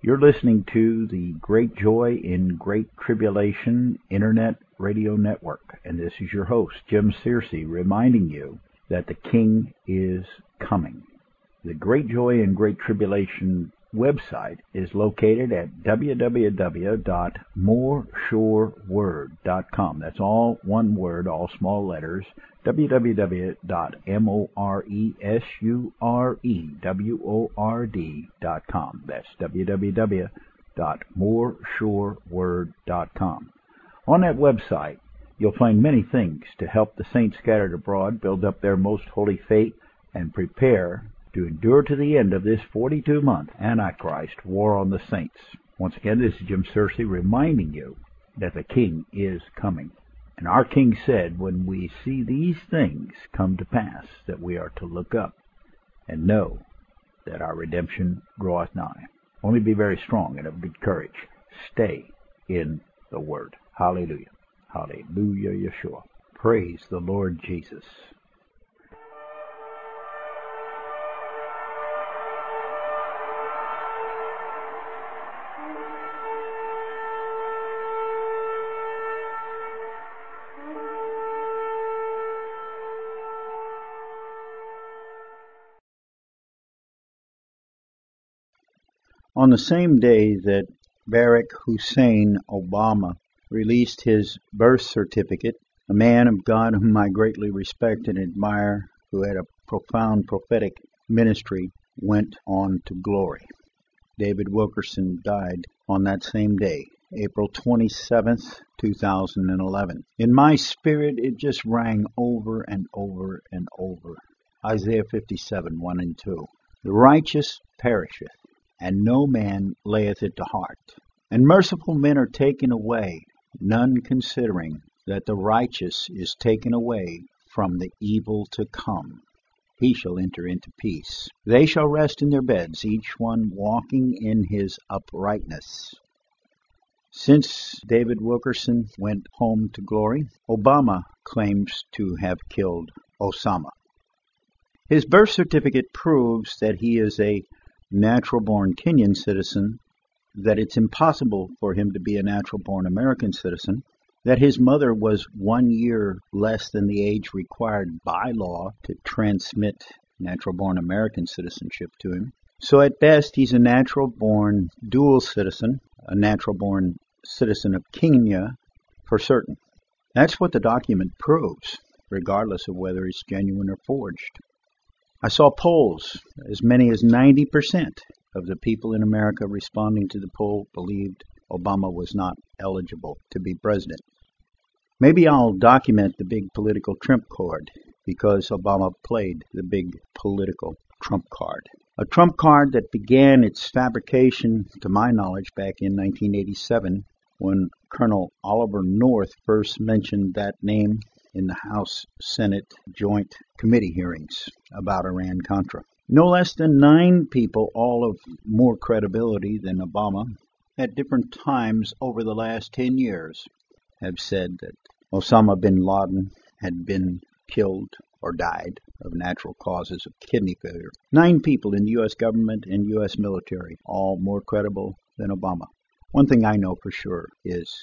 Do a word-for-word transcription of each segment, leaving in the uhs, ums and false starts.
You're listening to the Great Joy in Great Tribulation Internet Radio Network, and this is your host, Jim Searcy, reminding you that the King is coming. The Great Joy in Great Tribulation website is located at w w w dot more sure word dot com. That's all one word, all small letters, w w w dot more sure word dot com. That's w w w dot more sure word dot com. On that website, you'll find many things to help the saints scattered abroad build up their most holy faith and prepare to endure to the end of this forty-two month Antichrist war on the saints. Once again, this is Jim Searcy reminding you that the King is coming. And our King said, when we see these things come to pass, that we are to look up and know that our redemption draweth nigh. Only be very strong and of good courage. Stay in the Word. Hallelujah. Hallelujah, Yeshua. Praise the Lord Jesus. On the same day that Barack Hussein Obama released his birth certificate, a man of God whom I greatly respect and admire, who had a profound prophetic ministry, went on to glory. David Wilkerson died on that same day, April twenty-seventh, two thousand eleven. In my spirit, it just rang over and over and over. Isaiah fifty-seven, one and two. The righteous perisheth, and no man layeth it to heart. And merciful men are taken away, none considering that the righteous is taken away from the evil to come. He shall enter into peace. They shall rest in their beds, each one walking in his uprightness. Since David Wilkerson went home to glory, Obama claims to have killed Osama. His birth certificate proves that he is a natural-born Kenyan citizen, that it's impossible for him to be a natural-born American citizen, that his mother was one year less than the age required by law to transmit natural-born American citizenship to him. So at best, he's a natural-born dual citizen, a natural-born citizen of Kenya for certain. That's what the document proves, regardless of whether it's genuine or forged. I saw polls. As many as ninety percent of the people in America responding to the poll believed Obama was not eligible to be president. Maybe I'll document the big political trump card, because Obama played the big political trump card. A trump card that began its fabrication, to my knowledge, back in nineteen eighty-seven, when Colonel Oliver North first mentioned that name in the House-Senate Joint Committee hearings about Iran-Contra. No less than nine people, all of more credibility than Obama, at different times over the last ten years, have said that Osama bin Laden had been killed or died of natural causes of kidney failure. Nine people in the U S government and U S military, all more credible than Obama. One thing I know for sure is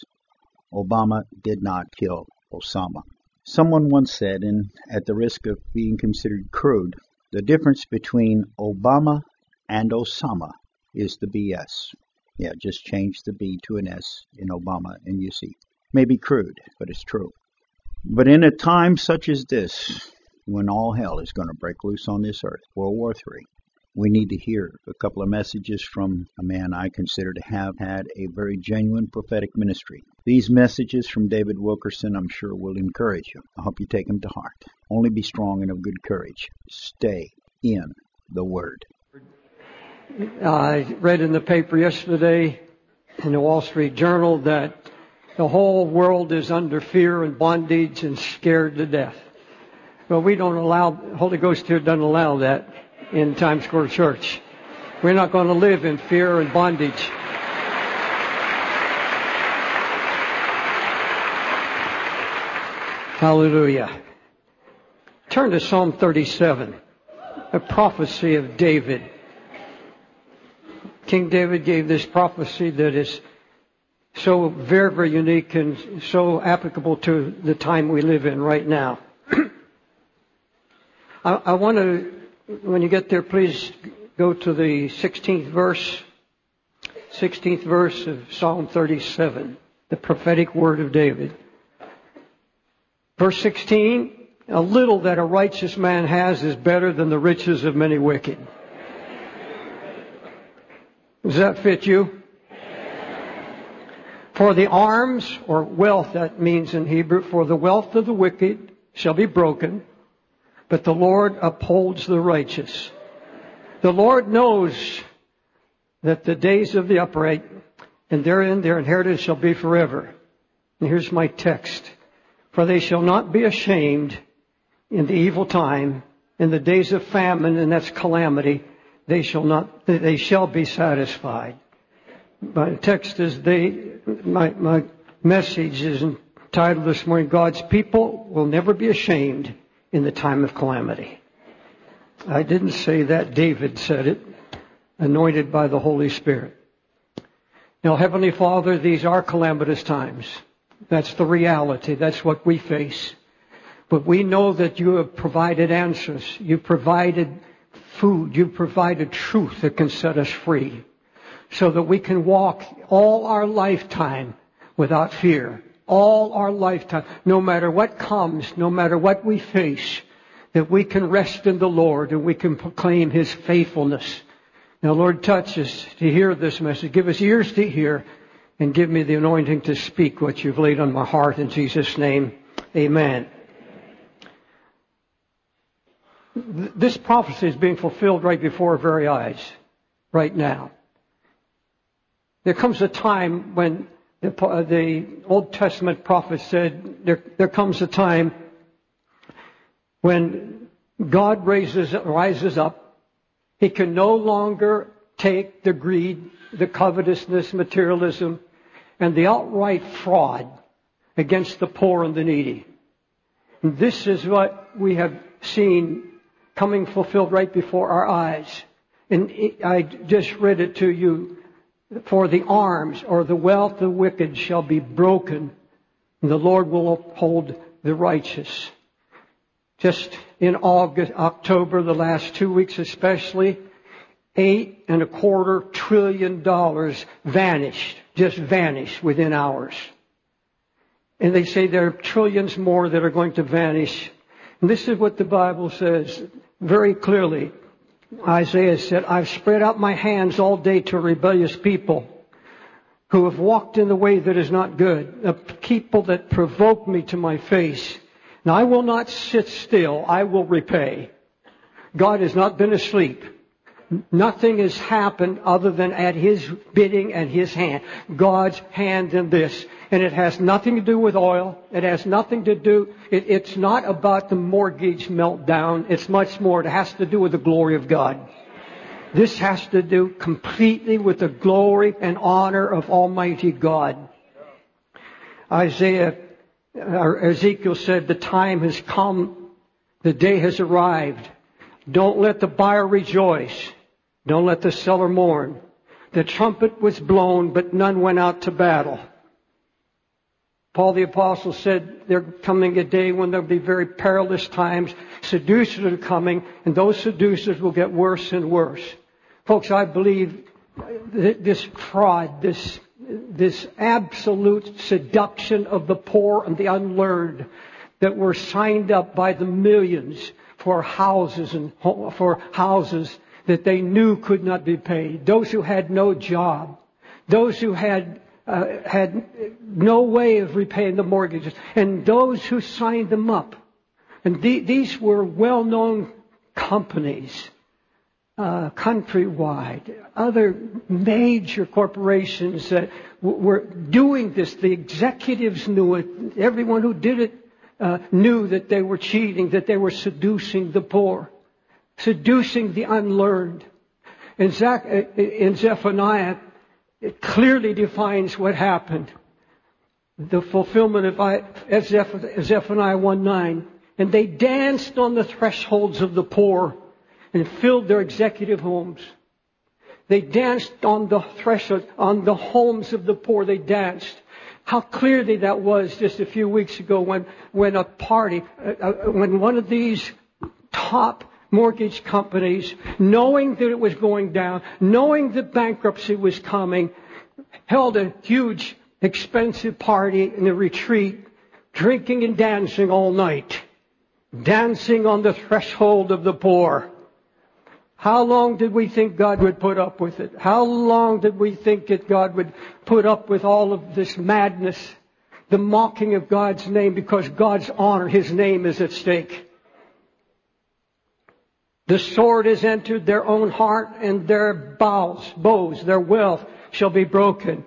Obama did not kill Osama. Someone once said, and at the risk of being considered crude, the difference between Obama and Osama is the B S. Yeah, just change the B to an S in Obama and you see. Maybe crude, but it's true. But in a time such as this, when all hell is going to break loose on this earth, World War Three, we need to hear a couple of messages from a man I consider to have had a very genuine prophetic ministry. These messages from David Wilkerson, I'm sure, will encourage you. I hope you take them to heart. Only be strong and of good courage. Stay in the Word. I read in the paper yesterday, in the Wall Street Journal, that the whole world is under fear and bondage and scared to death. But we don't allow, the Holy Ghost here doesn't allow that in Times Square Church. We're not going to live in fear and bondage. Hallelujah. Turn to Psalm thirty-seven, a prophecy of David. King David gave this prophecy that is so very, very unique and so applicable to the time we live in right now. I, I want to, when you get there, please go to the sixteenth verse, sixteenth verse of Psalm thirty-seven, the prophetic word of David. Verse sixteen, a little that a righteous man has is better than the riches of many wicked. Does that fit you? For the arms, or wealth, that means in Hebrew, for the wealth of the wicked shall be broken, but the Lord upholds the righteous. The Lord knows that the days of the upright, and therein their inheritance shall be forever. And here's my text. For they shall not be ashamed in the evil time, in the days of famine, and that's calamity, they shall not, they shall be satisfied. My text is they, my, my message is entitled this morning, God's people will never be ashamed in the time of calamity. I didn't say that, David said it, anointed by the Holy Spirit. Now, Heavenly Father, these are calamitous times. That's the reality. That's what we face. But we know that you have provided answers. You've provided food. You've provided truth that can set us free, so that we can walk all our lifetime without fear. All our lifetime, no matter what comes, no matter what we face, that we can rest in the Lord and we can proclaim His faithfulness. Now, Lord, touch us to hear this message. Give us ears to hear and give me the anointing to speak what you've laid on my heart. In Jesus' name, amen. This prophecy is being fulfilled right before our very eyes, right now. There comes a time when the, the Old Testament prophet said, there, there comes a time when God raises, rises up. He can no longer take the greed, the covetousness, materialism, and the outright fraud against the poor and the needy. And this is what we have seen coming fulfilled right before our eyes. And it, I just read it to you. For the arms or the wealth of the wicked shall be broken, and the Lord will uphold the righteous. Just in August, October, the last two weeks especially, eight and a quarter trillion dollars vanished, just vanished within hours. And they say there are trillions more that are going to vanish. And this is what the Bible says very clearly. Isaiah said, I've spread out my hands all day to a rebellious people who have walked in the way that is not good, a people that provoke me to my face. Now I will not sit still, I will repay. God has not been asleep. Nothing has happened other than at His bidding and His hand. God's hand in this. And it has nothing to do with oil. It has nothing to do, it, it's not about the mortgage meltdown. It's much more. It has to do with the glory of God. This has to do completely with the glory and honor of Almighty God. Isaiah, or Ezekiel said, the time has come. The day has arrived. Don't let the buyer rejoice. Don't let the seller mourn. The trumpet was blown, but none went out to battle. Paul the Apostle said there's coming a day when there'll be very perilous times. Seducers are coming, and those seducers will get worse and worse. Folks, I believe this fraud, this, this absolute seduction of the poor and the unlearned that were signed up by the millions for houses and for houses that they knew could not be paid. Those who had no job. Those who had Uh, had no way of repaying the mortgages, and those who signed them up. And the, these were well-known companies, uh, countrywide, other major corporations that w- were doing this. The executives knew it. Everyone who did it uh, knew that they were cheating, that they were seducing the poor, seducing the unlearned. In, Zach, in Zephaniah, it clearly defines what happened. The fulfillment of Zephaniah one nine. And they danced on the thresholds of the poor and filled their executive homes. They danced on the threshold, on the homes of the poor. They danced. How clearly that was just a few weeks ago when, when a party, uh, when one of these top mortgage companies, knowing that it was going down, knowing that bankruptcy was coming, held a huge, expensive party in a retreat, drinking and dancing all night. Dancing on the threshold of the poor. How long did we think God would put up with it? How long did we think that God would put up with all of this madness, the mocking of God's name, because God's honor, His name is at stake? The sword has entered their own heart, and their bows, bows, their wealth shall be broken.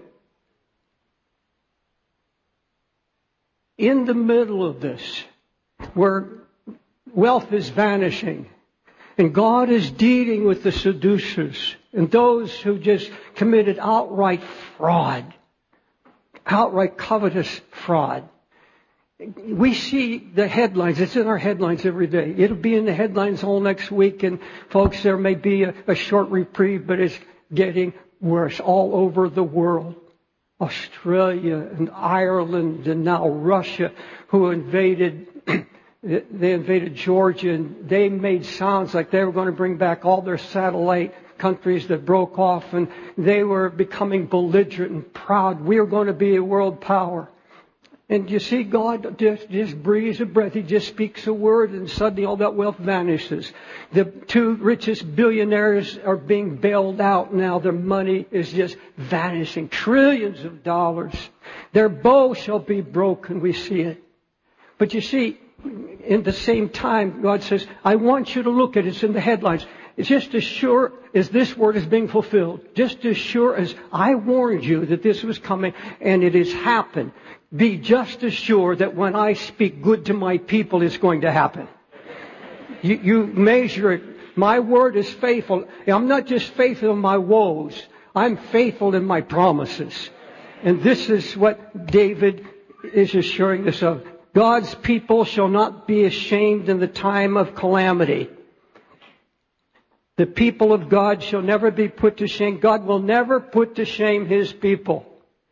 In the middle of this, where wealth is vanishing, and God is dealing with the seducers and those who just committed outright fraud, outright covetous fraud. We see the headlines. It's in our headlines every day. It'll be in the headlines all next week. And folks, there may be a, a short reprieve, but it's getting worse all over the world. Australia and Ireland and now Russia, who invaded They invaded Georgia, and they made sounds like they were going to bring back all their satellite countries that broke off, and they were becoming belligerent and proud. We are going to be a world power. And you see, God just, just breathes a breath. He just speaks a word, and suddenly all that wealth vanishes. The two richest billionaires are being bailed out now. Their money is just vanishing. Trillions of dollars. Their bow shall be broken. We see it. But you see, in the same time, God says, I want you to look at it. It's in the headlines. It's just as sure as this word is being fulfilled. Just as sure as I warned you that this was coming, and it has happened. Be just as sure that when I speak good to my people, it's going to happen. You, you measure it. My word is faithful. I'm not just faithful in my woes. I'm faithful in my promises. And this is what David is assuring us of. God's people shall not be ashamed in the time of calamity. The people of God shall never be put to shame. God will never put to shame His people.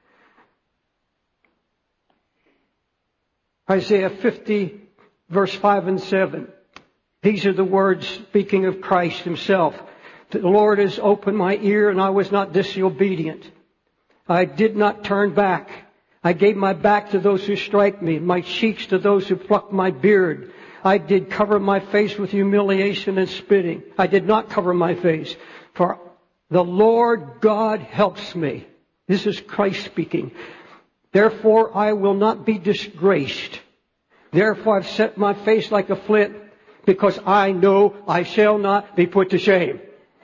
Isaiah fifty, verse five and seven. These are the words speaking of Christ Himself. The Lord has opened my ear, and I was not disobedient. I did not turn back. I gave my back to those who strike me, my cheeks to those who pluck my beard. I did cover my face with humiliation and spitting. I did not cover my face, for the Lord God helps me. This is Christ speaking. Therefore I will not be disgraced. Therefore I've set my face like a flint, because I know I shall not be put to shame.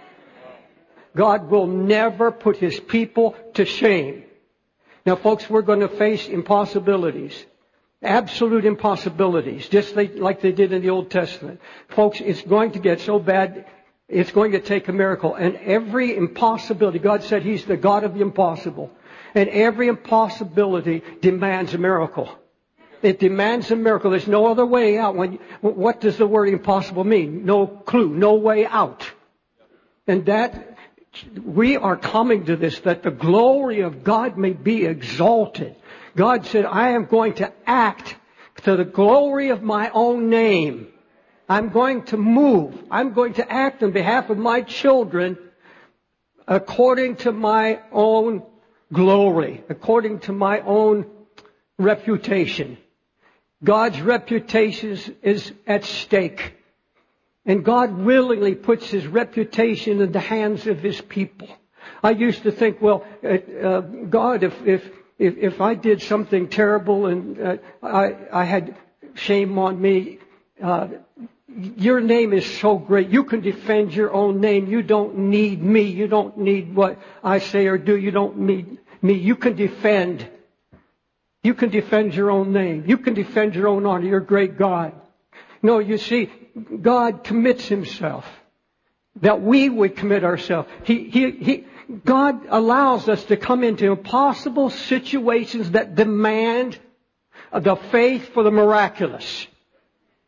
God will never put His people to shame. Now, folks, we're going to face impossibilities. Absolute impossibilities, just like they did in the Old Testament. Folks, it's going to get so bad, it's going to take a miracle. And every impossibility, God said He's the God of the impossible. And every impossibility demands a miracle. It demands a miracle. There's no other way out. When, what does the word impossible mean? No clue, no way out. And that... we are coming to this, that the glory of God may be exalted. God said, I am going to act to the glory of my own name. I'm going to move. I'm going to act on behalf of my children according to my own glory, according to my own reputation. God's reputation is at stake. And God willingly puts His reputation in the hands of His people. I used to think, well, uh, uh, God, if, if if if I did something terrible and uh, I I had shame on me, uh, your name is so great. You can defend your own name. You don't need me. You don't need what I say or do. You don't need me. You can defend. You can defend your own name. You can defend your own honor. You're a great God. No, you see, God commits Himself that we would commit ourselves. He, he, he, God allows us to come into impossible situations that demand the faith for the miraculous.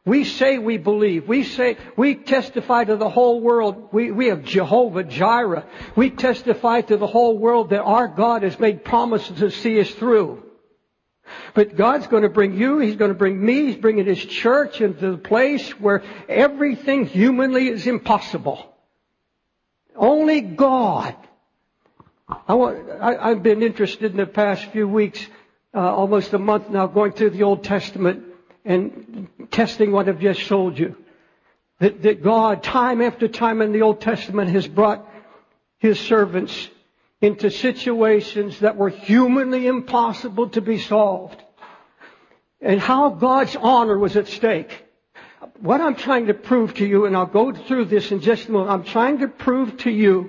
We say we believe. We say, we testify to the whole world. We, we have Jehovah Jireh. We testify to the whole world that our God has made promises to see us through. But God's going to bring you, He's going to bring me, He's bringing His church into the place where everything humanly is impossible. Only God. I want, I, I've been interested in the past few weeks, uh, almost a month now, going through the Old Testament and testing what I've just told you. That, that God, time after time in the Old Testament, has brought His servants into situations that were humanly impossible to be solved. And how God's honor was at stake. What I'm trying to prove to you, and I'll go through this in just a moment, I'm trying to prove to you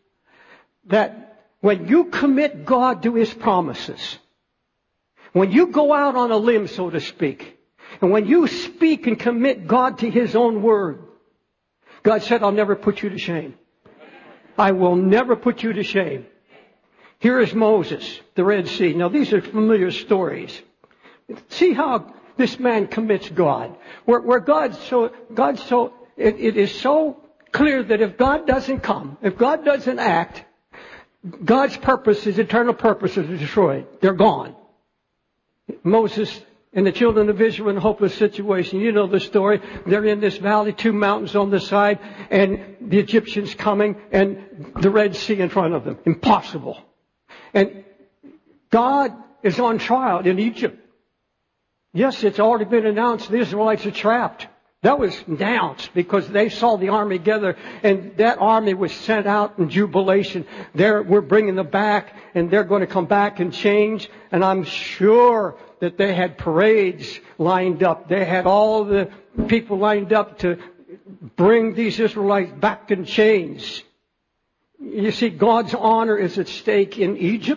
that when you commit God to His promises, when you go out on a limb, so to speak, and when you speak and commit God to His own word, God said, I'll never put you to shame. I will never put you to shame. Here is Moses, the Red Sea. Now these are familiar stories. See how this man commits God. Where, where God's so, God's so, it, it is so clear that if God doesn't come, if God doesn't act, God's purpose, His eternal purpose is destroyed. They're gone. Moses and the children of Israel in a hopeless situation. You know the story. They're in this valley, two mountains on the side, and the Egyptians coming, and the Red Sea in front of them. Impossible. And God is on trial in Egypt. Yes, it's already been announced the Israelites are trapped. That was announced because they saw the army together, and that army was sent out in jubilation. They're, we're bringing them back, and they're going to come back and change. And I'm sure that they had parades lined up. They had all the people lined up to bring these Israelites back in chains. You see, God's honor is at stake in Egypt.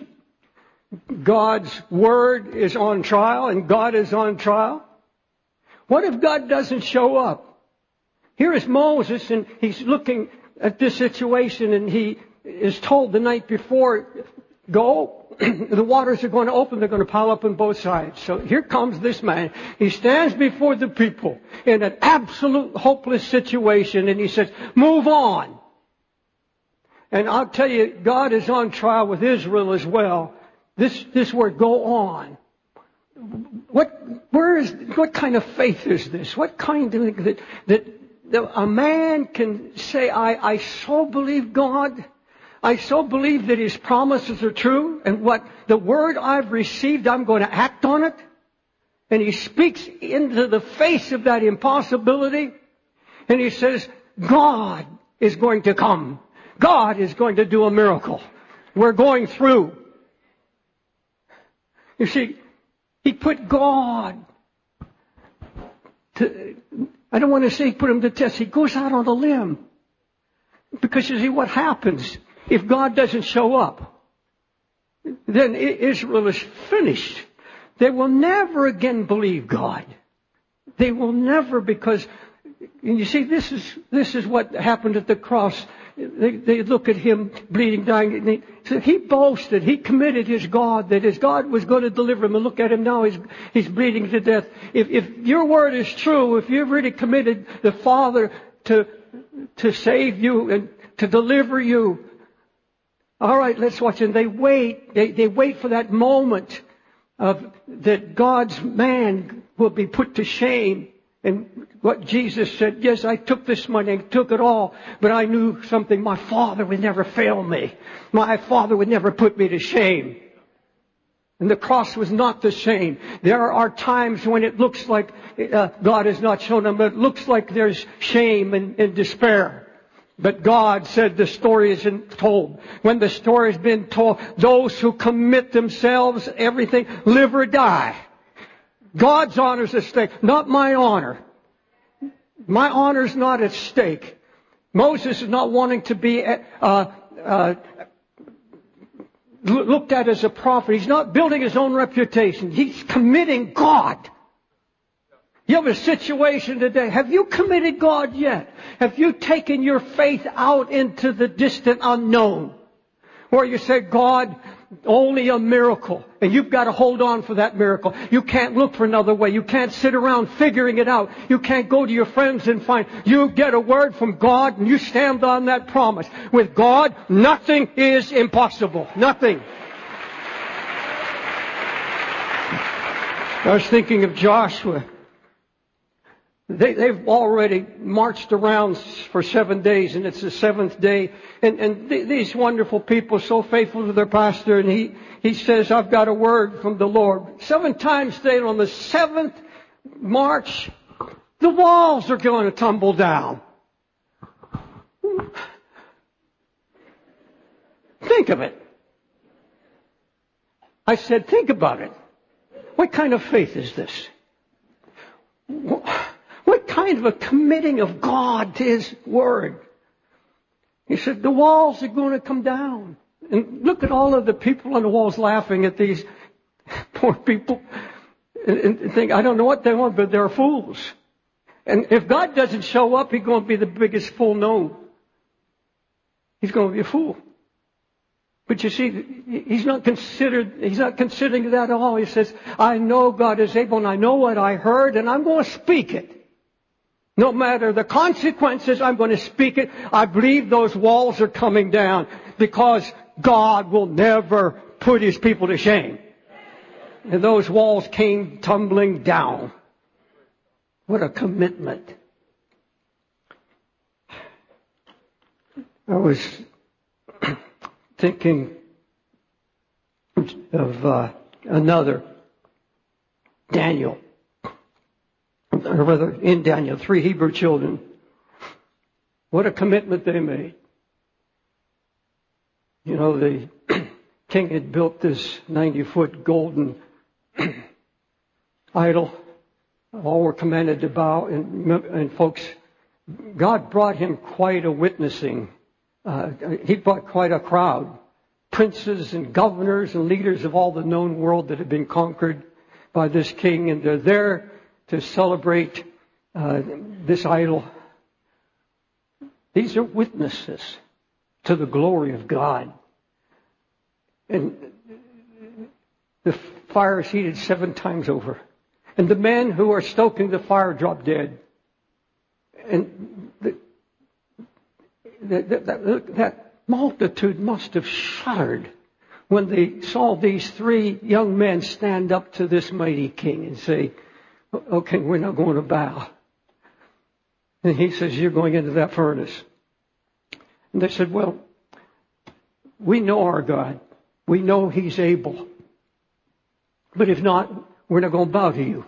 God's word is on trial, and God is on trial. What if God doesn't show up? Here is Moses, and he's looking at this situation, and he is told the night before, go, the waters are going to open, they're going to pile up on both sides. So here comes this man. He stands before the people in an absolute hopeless situation, and he says, move on. And I'll tell you, God is on trial with Israel as well. This, this word, go on. What, where is, what kind of faith is this? What kind of, that, that, that a man can say, I, I so believe God, I so believe that His promises are true, and what the word I've received, I'm going to act on it. And he speaks into the face of that impossibility, and he says, God is going to come. God is going to do a miracle. We're going through. You see, he put God to, I don't want to say put him to test. He goes out on a limb. Because you see what happens if God doesn't show up. Then Israel is finished. They will never again believe God. They will never, because, and you see, this is, this is what happened at the cross. They, they look at him bleeding, dying. And he, so he boasted. He committed his God, that his God was going to deliver him. And look at him now. He's, he's bleeding to death. If, if your word is true, if you've really committed the Father to, to save you and to deliver you, all right, let's watch. And they wait. They, they wait for that moment of that God's man will be put to shame. And what Jesus said, yes, I took this money, I took it all, but I knew something. My Father would never fail me. My Father would never put me to shame. And the cross was not the shame. There are times when it looks like uh, God has not shown them, but it looks like there's shame and, and despair. But God said the story isn't told. When the story has been told, those who commit themselves, everything, live or die. God's honor is at stake, not my honor. My honor is not at stake. Moses is not wanting to be uh, uh, looked at as a prophet. He's not building his own reputation. He's committing God. You have a situation today. Have you committed God yet? Have you taken your faith out into the distant unknown? Where you say, God, only a miracle. And you've got to hold on for that miracle. You can't look for another way. You can't sit around figuring it out. You can't go to your friends and find. You get a word from God and you stand on that promise. With God, nothing is impossible. Nothing. I was thinking of Joshua. They, they've already marched around for seven days, and it's the seventh day. And, and th- these wonderful people, so faithful to their pastor, and he, he says, I've got a word from the Lord. Seven times they, on the seventh march, the walls are going to tumble down. Think of it. I said, think about it. What kind of faith is this? What kind of a committing of God to His Word? He said, the walls are going to come down. And look at all of the people on the walls laughing at these poor people and, and think, I don't know what they want, but they're fools. And if God doesn't show up, He's going to be the biggest fool known. He's going to be a fool. But you see, he's not considered, he's not considering that at all. He says, I know God is able and I know what I heard and I'm going to speak it. No matter the consequences, I'm going to speak it. I believe those walls are coming down because God will never put His people to shame. And those walls came tumbling down. What a commitment. I was thinking of uh, another Daniel, or rather in Daniel, three Hebrew children. What a commitment they made. You know, the king had built this ninety-foot golden idol. All were commanded to bow, and, and folks, God brought him quite a witnessing. Uh, he brought quite a crowd. Princes and governors and leaders of all the known world that had been conquered by this king. And they're there to celebrate uh, this idol. These are witnesses to the glory of God. And the fire is heated seven times over. And the men who are stoking the fire drop dead. And the That, that, that multitude must have shuddered when they saw these three young men stand up to this mighty king and say, okay, we're not going to bow. And he says, you're going into that furnace. And they said, well, we know our God. We know He's able. But if not, we're not going to bow to you.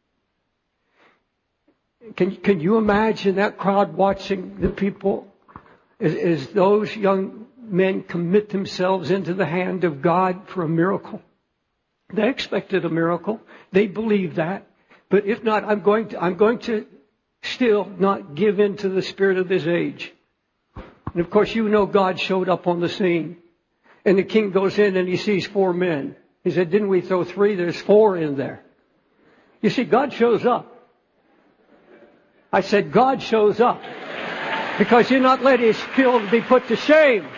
Can, can you imagine that crowd watching the people as, as those young men commit themselves into the hand of God for a miracle? They expected a miracle. They believed that. But if not, I'm going to, I'm going to still not give in to the spirit of this age. And of course, you know God showed up on the scene. And the king goes in and he sees four men. He said, didn't we throw three? There's four in there. You see, God shows up. I said, God shows up. Because you're not letting His children be put to shame.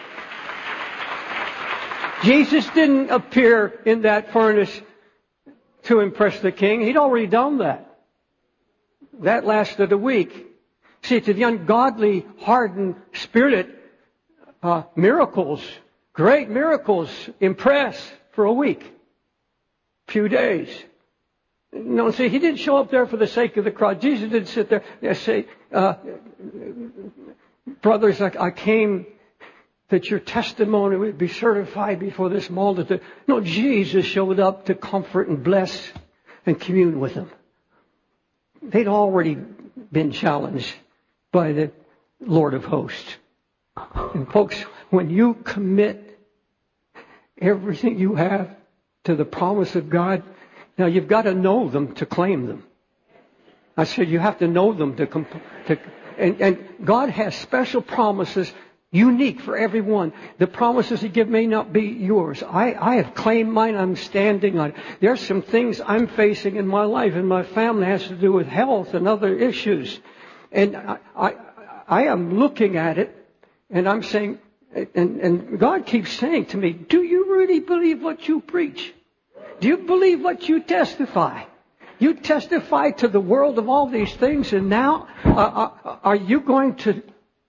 Jesus didn't appear in that furnace to impress the king. He'd already done that. That lasted a week. See, to the ungodly, hardened spirit, uh, miracles, great miracles, impress for a week, few days. No, see, He didn't show up there for the sake of the crowd. Jesus didn't sit there and say, uh, brothers, I, I came that your testimony would be certified before this multitude. No, Jesus showed up to comfort and bless and commune with them. They'd already been challenged by the Lord of hosts. And folks, when you commit everything you have to the promise of God, now you've got to know them to claim them. I said you have to know them to, comp- to and, and God has special promises unique for everyone. The promises He gives may not be yours. I, I have claimed mine. I'm standing on it. There are some things I'm facing in my life and my family has to do with health and other issues. And I, I, I am looking at it and I'm saying, and, and God keeps saying to me, do you really believe what you preach? Do you believe what you testify? You testify to the world of all these things, and now uh, are, are you going to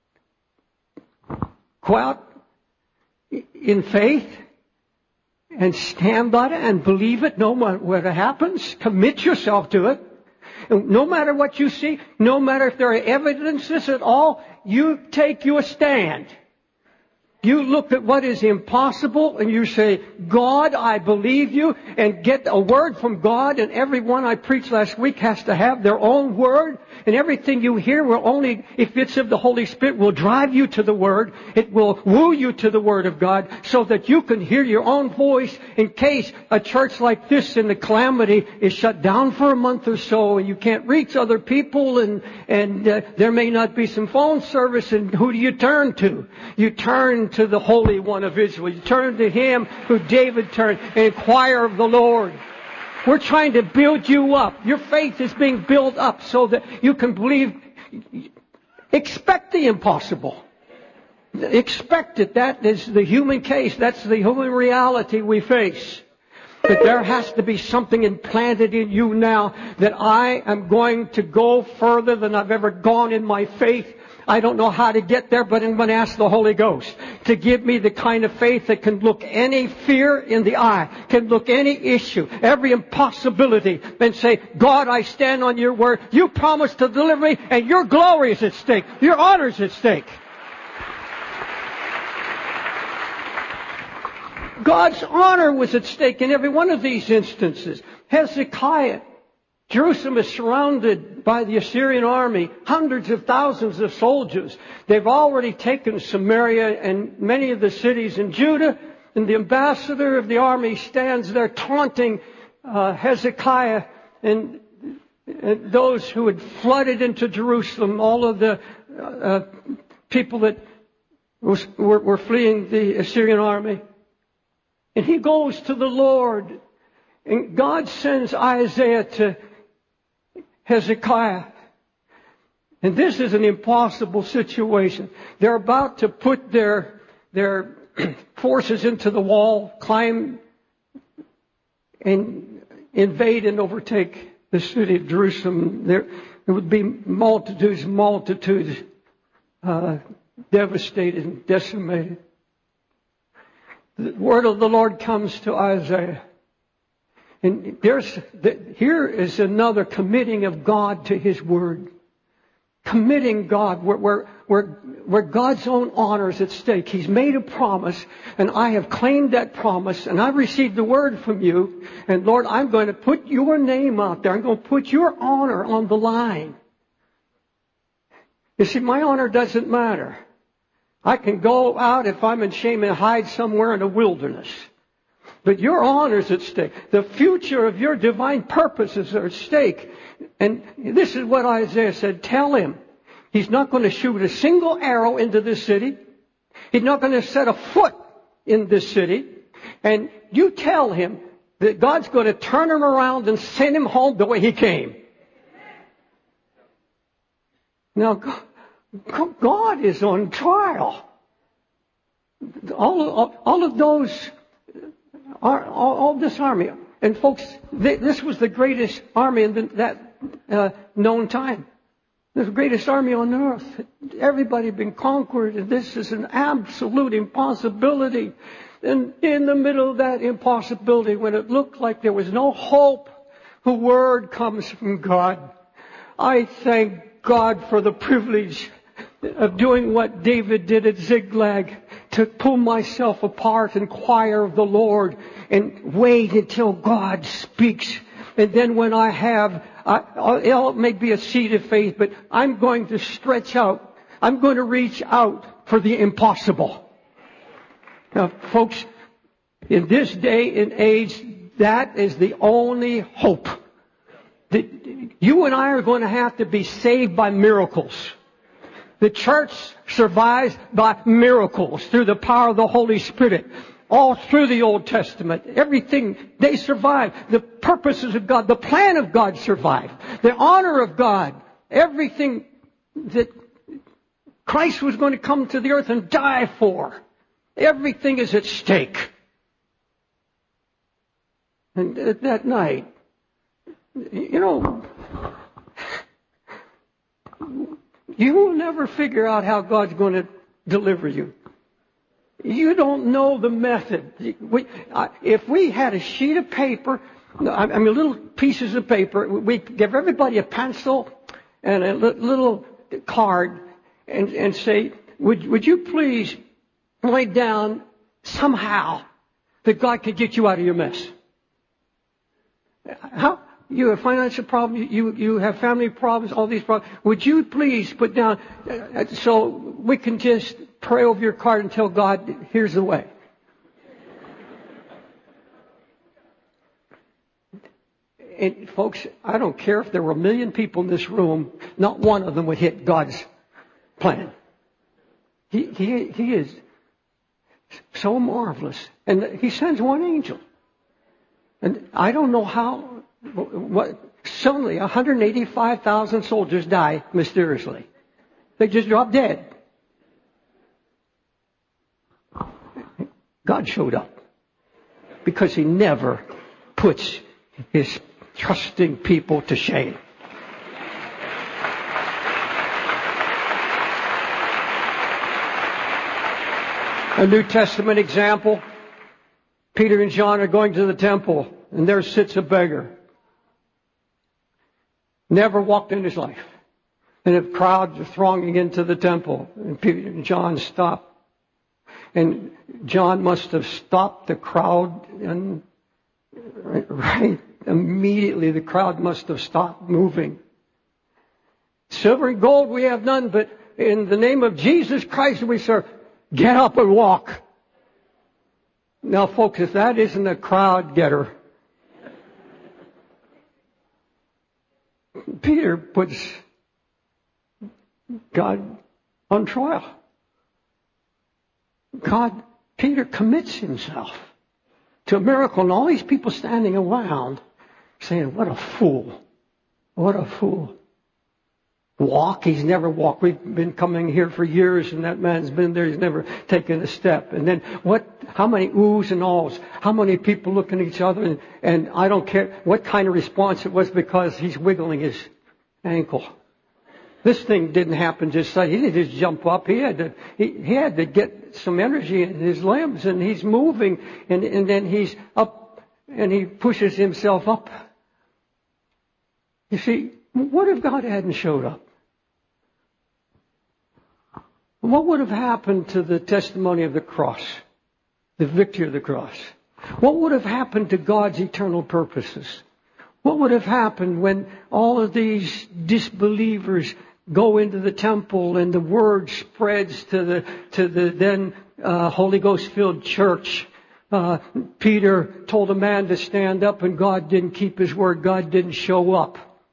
go out in faith and stand by it and believe it no matter what happens? Commit yourself to it. No matter what you see, no matter if there are evidences at all, you take your stand. You look at what is impossible and you say, God, I believe you, and get a word from God. And everyone I preached last week has to have their own word. And everything you hear will only, if it's of the Holy Spirit, will drive you to the Word. It will woo you to the Word of God so that you can hear your own voice in case a church like this in the calamity is shut down for a month or so and you can't reach other people and, and uh, there may not be some phone service. And who do you turn to? You turn to the Holy One of Israel. You turn to Him who David turned and inquire of the Lord. We're trying to build you up. Your faith is being built up so that you can believe. Expect the impossible. Expect it. That is the human case. That's the human reality we face. But there has to be something implanted in you now that I am going to go further than I've ever gone in my faith. I don't know how to get there, but I'm going to ask the Holy Ghost to give me the kind of faith that can look any fear in the eye, can look any issue, every impossibility, and say, God, I stand on your word. You promised to deliver me, and your glory is at stake. Your honor is at stake. God's honor was at stake in every one of these instances. Hezekiah. Jerusalem is surrounded by the Assyrian army, hundreds of thousands of soldiers. They've already taken Samaria and many of the cities in Judah, and the ambassador of the army stands there taunting uh, Hezekiah and, and those who had flooded into Jerusalem, all of the uh, people that was, were, were fleeing the Assyrian army. And he goes to the Lord, and God sends Isaiah to Hezekiah. And this is an impossible situation. They're about to put their, their forces into the wall, climb and invade and overtake the city of Jerusalem. There, there would be multitudes and multitudes uh, devastated and decimated. The word of the Lord comes to Isaiah. And there's, here is another committing of God to His Word. Committing God, where, where, where, where God's own honor is at stake. He's made a promise, and I have claimed that promise, and I've received the Word from you. And Lord, I'm going to put your name out there. I'm going to put your honor on the line. You see, my honor doesn't matter. I can go out if I'm in shame and hide somewhere in the wilderness. But your honor is at stake. The future of your divine purposes are at stake. And this is what Isaiah said. Tell him he's not going to shoot a single arrow into this city. He's not going to set a foot in this city. And you tell him that God's going to turn him around and send him home the way he came. Now, God is on trial. All of, all of those... All, all this army. And folks, they, this was the greatest army in the, that uh, known time. The greatest army on earth. Everybody had been conquered, and this is an absolute impossibility. And in the middle of that impossibility, when it looked like there was no hope, the word comes from God. I thank God for the privilege of doing what David did at Ziklag, to pull myself apart, inquire of the Lord, and wait until God speaks. And then when I have, I, it may be a seed of faith, but I'm going to stretch out. I'm going to reach out for the impossible. Now, folks, in this day and age, that is the only hope. That you and I are going to have to be saved by miracles. The church survives by miracles through the power of the Holy Spirit. All through the Old Testament. Everything, they survive. The purposes of God, the plan of God survive. The honor of God. Everything that Christ was going to come to the earth and die for. Everything is at stake. And that night, you know, you will never figure out how God's going to deliver you. You don't know the method. We, uh, if we had a sheet of paper, I mean little pieces of paper, we give everybody a pencil and a little card and, and say, would, would you please lay down somehow that God could get you out of your mess? How? You have financial problems, you, you have family problems, all these problems. Would you please put down, uh, so we can just pray over your card and tell God, here's the way. And folks, I don't care if there were a million people in this room, not one of them would hit God's plan. He, he, he is so marvelous. And He sends one angel. And I don't know how, what, suddenly one hundred eighty-five thousand soldiers die mysteriously. They just drop dead. God showed up because He never puts His trusting people to shame. A New Testament example. Peter and John are going to the temple, and there sits a beggar. Never walked in his life. And a crowd are thronging into the temple, and Peter and John stop. And John must have stopped the crowd, and right immediately the crowd must have stopped moving. Silver and gold we have none, but in the name of Jesus Christ we serve. Get up and walk. Now, folks, if that isn't a crowd getter, Peter puts God on trial. God, Peter commits himself to a miracle, and all these people standing around saying, what a fool. What a fool. Walk, he's never walked. We've been coming here for years, and that man's been there, he's never taken a step. And then what, how many oohs and ahs? How many people looking at each other, and, and I don't care what kind of response it was because he's wiggling his ankle. This thing didn't happen just so, he didn't just jump up. He had to, he, he had to get some energy in his limbs, and he's moving, and, and then he's up, and he pushes himself up. You see, what if God hadn't showed up? What would have happened to the testimony of the cross? The victory of the cross? What would have happened to God's eternal purposes? What would have happened when all of these disbelievers go into the temple and the word spreads to the to the then uh, Holy Ghost filled church? Uh, Peter told a man to stand up, and God didn't keep His word. God didn't show up.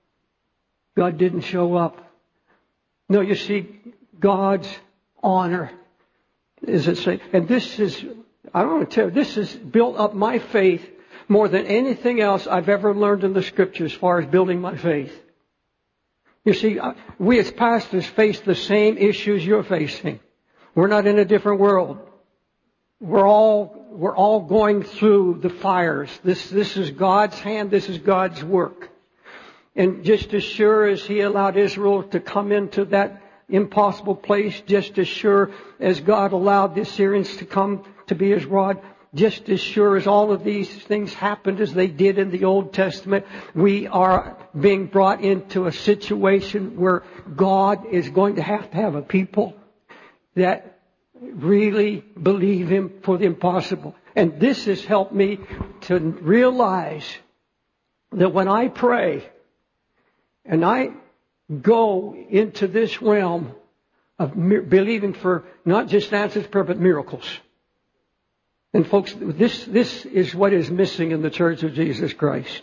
God didn't show up. No, you see, God's honor is at stake. And this is, I don't want to tell you, this has built up my faith more than anything else I've ever learned in the Scriptures as far as building my faith. You see, we as pastors face the same issues you're facing. We're not in a different world. We're all, we're all going through the fires. This, this is God's hand. This is God's work. And just as sure as He allowed Israel to come into that impossible place, just as sure as God allowed the Assyrians to come to be His rod, just as sure as all of these things happened as they did in the Old Testament, we are being brought into a situation where God is going to have to have a people that really believe Him for the impossible. And this has helped me to realize that when I pray, and I go into this realm of believing for not just answers to prayer, but miracles. And folks, this, this is what is missing in the Church of Jesus Christ.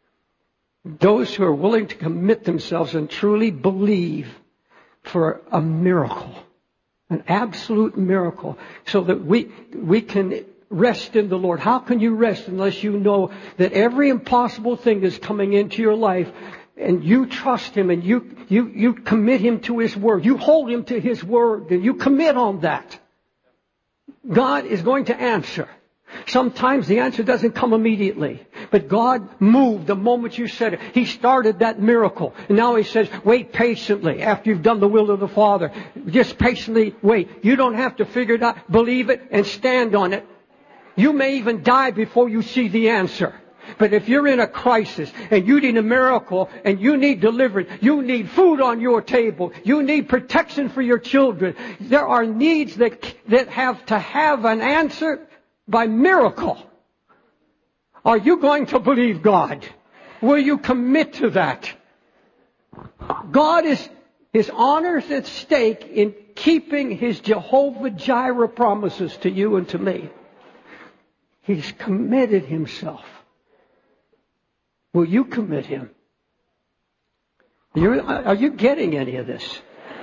Those who are willing to commit themselves and truly believe for a miracle. An absolute miracle. So that we, we can rest in the Lord. How can you rest unless you know that every impossible thing is coming into your life, and you trust Him, and you, you, you commit Him to His Word. You hold Him to His Word, and you commit on that. God is going to answer. Sometimes the answer doesn't come immediately. But God moved the moment you said it. He started that miracle. And now He says, wait patiently after you've done the will of the Father. Just patiently wait. You don't have to figure it out. Believe it and stand on it. You may even die before you see the answer. But if you're in a crisis and you need a miracle and you need deliverance, you need food on your table, you need protection for your children, there are needs that, that have to have an answer by miracle. Are you going to believe God? Will you commit to that? God is, His honor is at stake in keeping His Jehovah Jireh promises to you and to me. He's committed Himself. Will you commit Him? You're, are you getting any of this?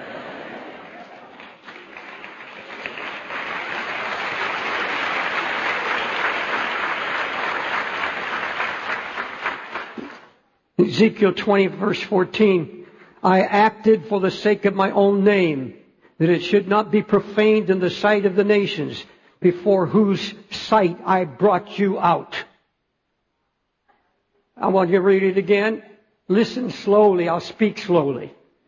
Ezekiel twenty verse fourteen, I acted for the sake of my own name, that it should not be profaned in the sight of the nations, before whose sight I brought you out. I want you to read it again. Listen slowly. I'll speak slowly.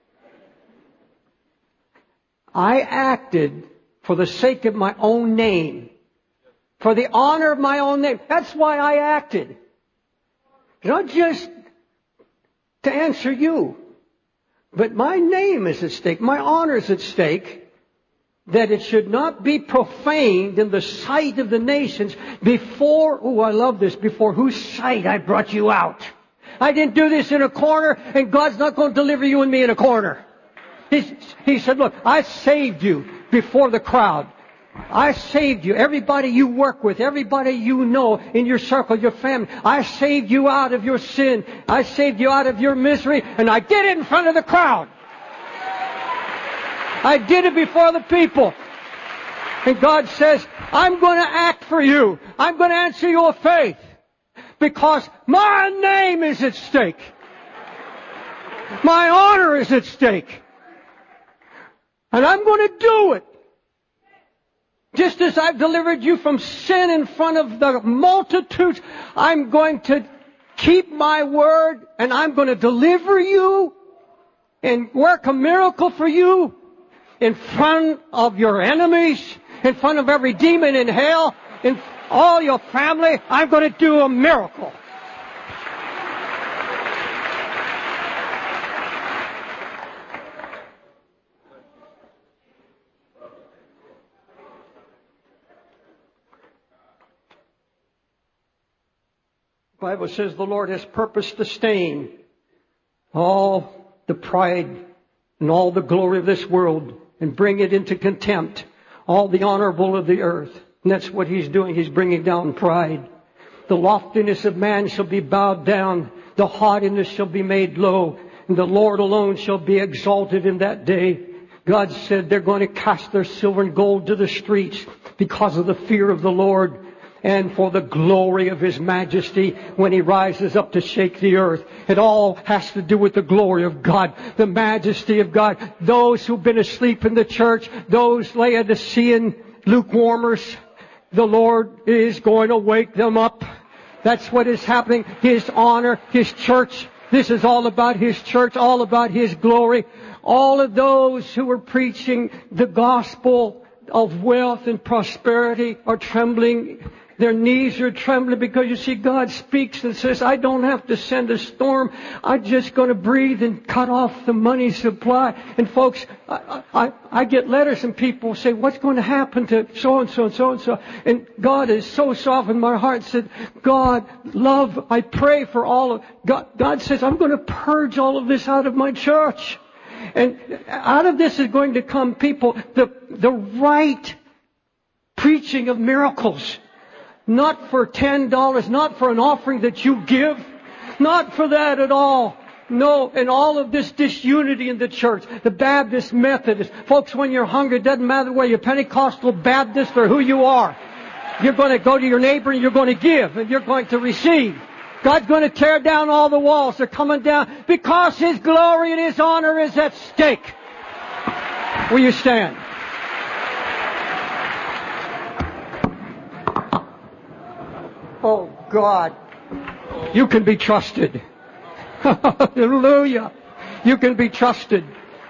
I acted for the sake of my own name. For the honor of my own name. That's why I acted. Not just to answer you. But my name is at stake. My honor is at stake. That it should not be profaned in the sight of the nations before, oh, I love this, before whose sight I brought you out. I didn't do this in a corner, and God's not going to deliver you and me in a corner. He, he said, look, I saved you before the crowd. I saved you. Everybody you work with, everybody you know in your circle, your family. I saved you out of your sin. I saved you out of your misery, and I did it in front of the crowd. I did it before the people. And God says, I'm going to act for you. I'm going to answer your faith. Because my name is at stake. My honor is at stake. And I'm going to do it. Just as I've delivered you from sin in front of the multitudes, I'm going to keep my word and I'm going to deliver you and work a miracle for you in front of your enemies, in front of every demon in hell, in all your family. I'm going to do a miracle. The Bible says the Lord has purposed to stain all the pride and all the glory of this world and bring it into contempt, all the honorable of the earth. And that's what He's doing. He's bringing down pride. The loftiness of man shall be bowed down. The haughtiness shall be made low. And the Lord alone shall be exalted in that day. God said they're going to cast their silver and gold to the streets because of the fear of the Lord and for the glory of His majesty when He rises up to shake the earth. It all has to do with the glory of God, the majesty of God. Those who've been asleep in the church, those Laodicean lukewarmers, the Lord is going to wake them up. That's what is happening. His honor, His church. This is all about His church, all about His glory. All of those who are preaching the gospel of wealth and prosperity are trembling. Their knees are trembling because, you see, God speaks and says, I don't have to send a storm. I'm just going to breathe and cut off the money supply. And folks, I, I, I get letters and people say, what's going to happen to so-and-so and so-and-so? And God has so softened my heart and said, God, love, I pray for all of... God, God says, I'm going to purge all of this out of my church. And out of this is going to come people, the, the right preaching of miracles. Not for ten dollars, not for an offering that you give. Not for that at all. No, and all of this disunity in the church. The Baptist, Methodist. Folks, when you're hungry, it doesn't matter whether you're Pentecostal, Baptist, or who you are. You're going to go to your neighbor and you're going to give and you're going to receive. God's going to tear down all the walls. They're coming down because His glory and His honor is at stake. Will you stand? Oh, God. You can be trusted. Hallelujah. You can be trusted.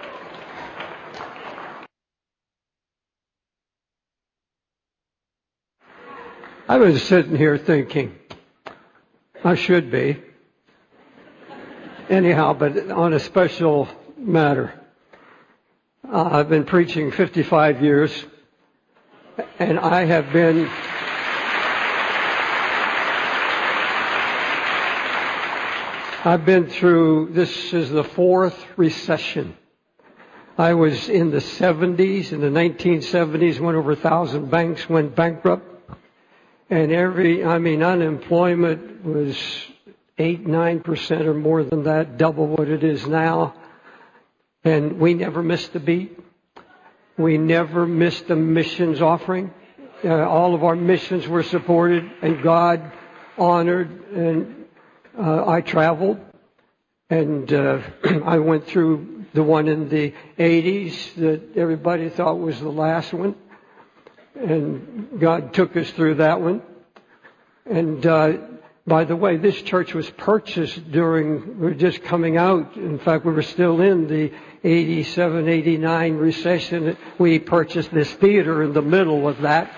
I was sitting here thinking, I should be. Anyhow, but on a special matter. Uh, I've been preaching fifty-five years, and I have been I've been through, this is the fourth recession. I was in the seventies, in the nineteen seventies, when over a thousand banks went bankrupt. And every, I mean, unemployment was eight, nine percent or more than that, double what it is now. And we never missed a beat. We never missed a missions offering. Uh, all of our missions were supported and God honored. And uh, I traveled. And uh, I went through the one in the eighties that everybody thought was the last one. And God took us through that one. And uh, by the way, this church was purchased during, we were just coming out. In fact, we were still in the eighty-seven, eighty-nine recession. We purchased this theater in the middle of that.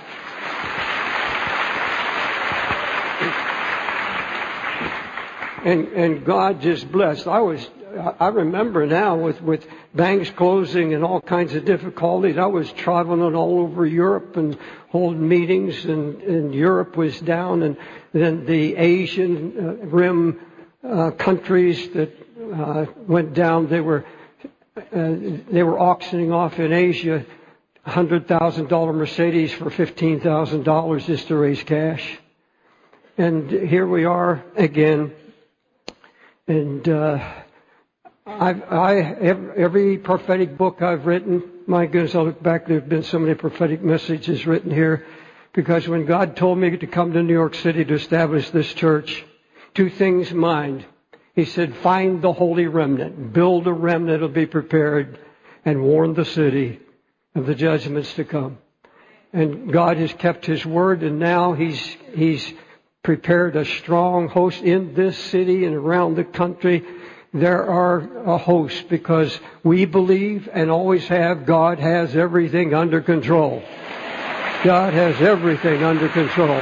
And, and God just blessed. I was, I remember now with, with banks closing and all kinds of difficulties, I was traveling all over Europe and holding meetings, and, and Europe was down, and then the Asian uh, rim uh, countries that uh, went down, they were uh, they were auctioning off in Asia one hundred thousand dollars Mercedes for fifteen thousand dollars just to raise cash. And here we are again. And uh, I've, I every, every prophetic book I've written, my goodness, I look back, there have been so many prophetic messages written here, because when God told me to come to New York City to establish this church, two things in mind. He said, find the holy remnant, build a remnant that'll be prepared, and warn the city of the judgments to come. And God has kept His word, and now He's He's prepared a strong host in this city and around the country. There are a host, because we believe and always have, God has everything under control. God has everything under control.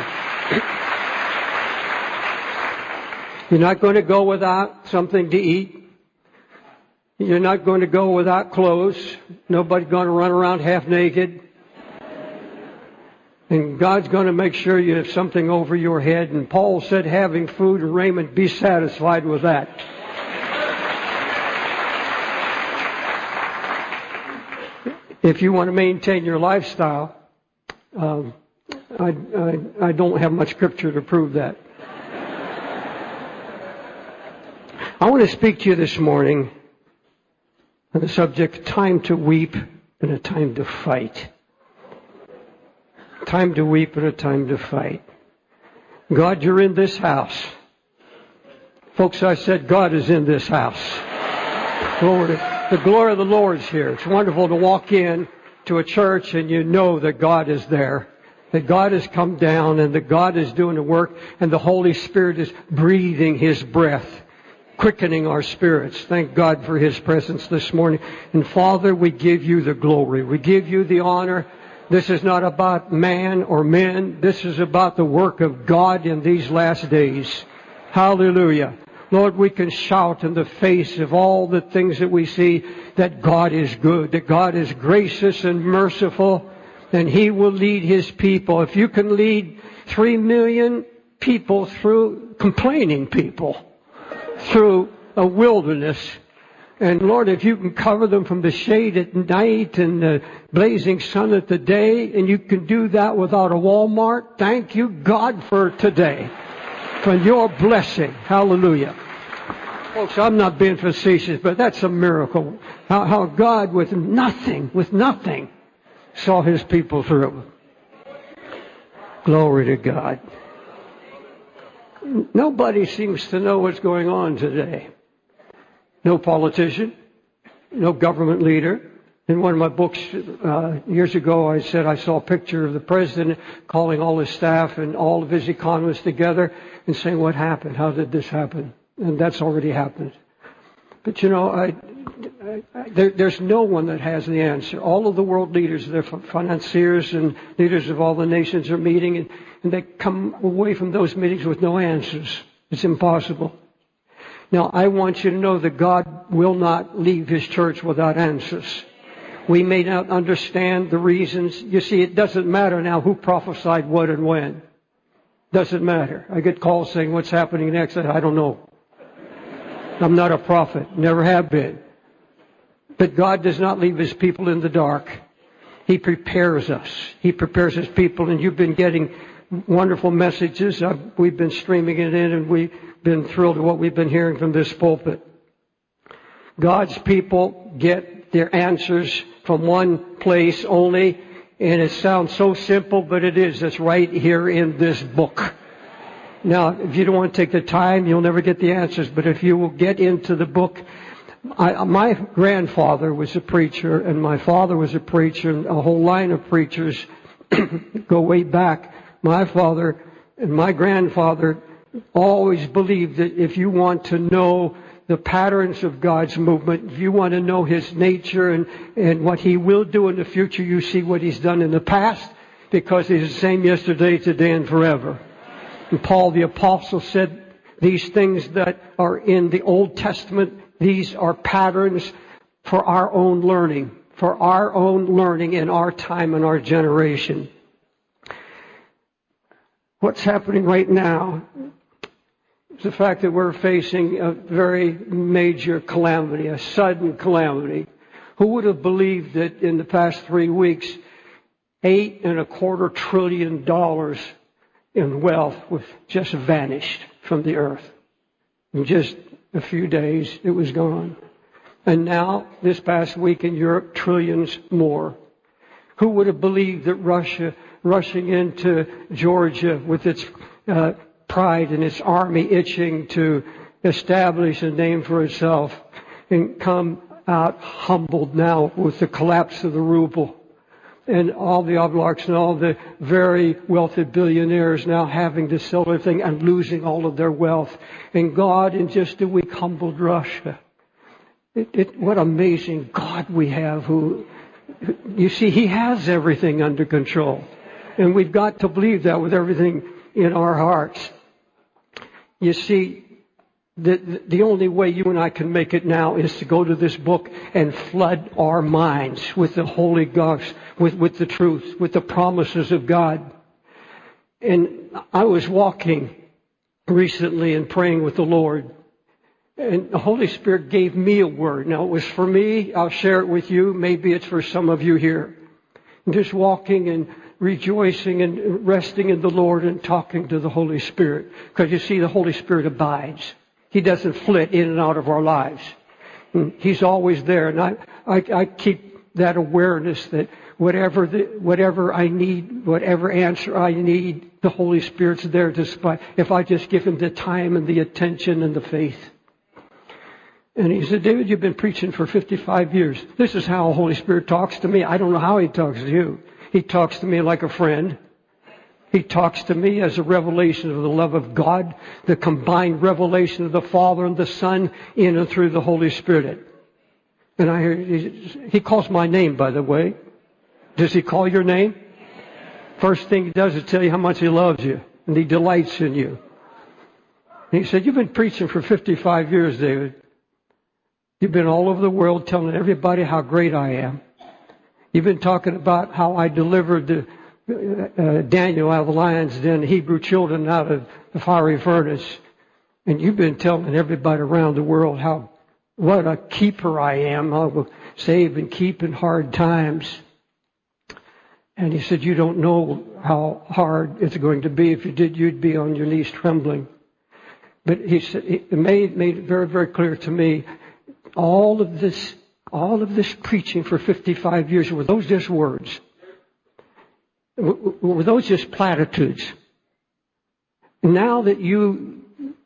You're not going to go without something to eat. You're not going to go without clothes. Nobody's going to run around half naked. And God's going to make sure you have something over your head. And Paul said, having food and raiment, be satisfied with that. If you want to maintain your lifestyle, um, I, I, I don't have much scripture to prove that. I want to speak to you this morning on the subject, time to weep and a time to fight. Time to weep and a time to fight. God, you're in this house. Folks, I said God is in this house. Glory to, the glory of the Lord is here. It's wonderful to walk in to a church and you know that God is there. That God has come down and that God is doing the work, and the Holy Spirit is breathing His breath, quickening our spirits. Thank God for His presence this morning. And Father, we give you the glory. We give you the honor. This is not about man or men. This is about the work of God in these last days. Hallelujah. Lord, we can shout in the face of all the things that we see that God is good, that God is gracious and merciful, and He will lead His people. If you can lead three million people through, complaining people, through a wilderness, and Lord, if you can cover them from the shade at night and the blazing sun at the day, and you can do that without a Walmart, thank you, God, for today, for your blessing. Hallelujah. Folks, I'm not being facetious, but that's a miracle. How, how God, with nothing, with nothing, saw His people through. Glory to God. Nobody seems to know what's going on today. No politician, no government leader, In one of my books uh, years ago, I said I saw a picture of the president calling all his staff and all of his economists together and saying, what happened? How did this happen? And that's already happened. But, you know, I, I, there, there's no one that has the answer. All of the world leaders, the financiers and leaders of all the nations are meeting, and, and they come away from those meetings with no answers. It's impossible. Now, I want you to know that God will not leave His church without answers. We may not understand the reasons. You see, it doesn't matter now who prophesied what and when. Doesn't matter. I get calls saying, what's happening next? I don't know. I'm not a prophet. Never have been. But God does not leave His people in the dark. He prepares us. He prepares His people. And you've been getting wonderful messages. Uh, we've been streaming it in, and we've been thrilled at what we've been hearing from this pulpit. God's people get their answers from one place only, and it sounds so simple, but it is. It's right here in this book. Now, if you don't want to take the time, you'll never get the answers, but if you will get into the book. I, my grandfather was a preacher, and my father was a preacher, and a whole line of preachers go way back. My father and my grandfather always believed that if you want to know the patterns of God's movement, if you want to know His nature and, and what He will do in the future, you see what He's done in the past, because He's the same yesterday, today, and forever. And Paul the Apostle said these things that are in the Old Testament, these are patterns for our own learning, for our own learning in our time and our generation. What's happening right now is the fact that we're facing a very major calamity, a sudden calamity. Who would have believed that in the past three weeks, eight and a quarter trillion dollars in wealth was just vanished from the earth? In just a few days, it was gone. And now, this past week in Europe, trillions more. Who would have believed that Russia rushing into Georgia with its uh, pride and its army itching to establish a name for itself and come out humbled now with the collapse of the ruble, and all the oligarchs and all the very wealthy billionaires now having to sell everything and losing all of their wealth. And God, in just a week, humbled Russia. It, it, what amazing God we have, who, you see, He has everything under control. And we've got to believe that with everything in our hearts. You see, the, the only way you and I can make it now is to go to this book and flood our minds with the Holy Ghost, with, with the truth, with the promises of God. And I was walking recently and praying with the Lord, and the Holy Spirit gave me a word. Now, it was for me. I'll share it with you. Maybe it's for some of you here. I'm just walking and rejoicing and resting in the Lord and talking to the Holy Spirit. Because you see, the Holy Spirit abides. He doesn't flit in and out of our lives. He's always there. And I, I, I keep that awareness that whatever the, whatever I need, whatever answer I need, the Holy Spirit's there to supply, if I just give Him the time and the attention and the faith. And he said, David, you've been preaching for fifty-five years. This is how the Holy Spirit talks to me. I don't know how He talks to you. He talks to me like a friend. He talks to me as a revelation of the love of God, the combined revelation of the Father and the Son in and through the Holy Spirit. And I hear, He calls my name, by the way. Does He call your name? First thing He does is tell you how much He loves you and He delights in you. And He said, you've been preaching for fifty-five years, David. You've been all over the world telling everybody how great I am. You've been talking about how I delivered the, uh, Daniel out of the lion's den, Hebrew children out of the fiery furnace. And you've been telling everybody around the world how, what a keeper I am. I will save and keep in hard times. And He said, you don't know how hard it's going to be. If you did, you'd be on your knees trembling. But He said, it made, made it very, very clear to me, all of this All of this preaching for fifty-five years, were those just words? Were those just platitudes? Now that you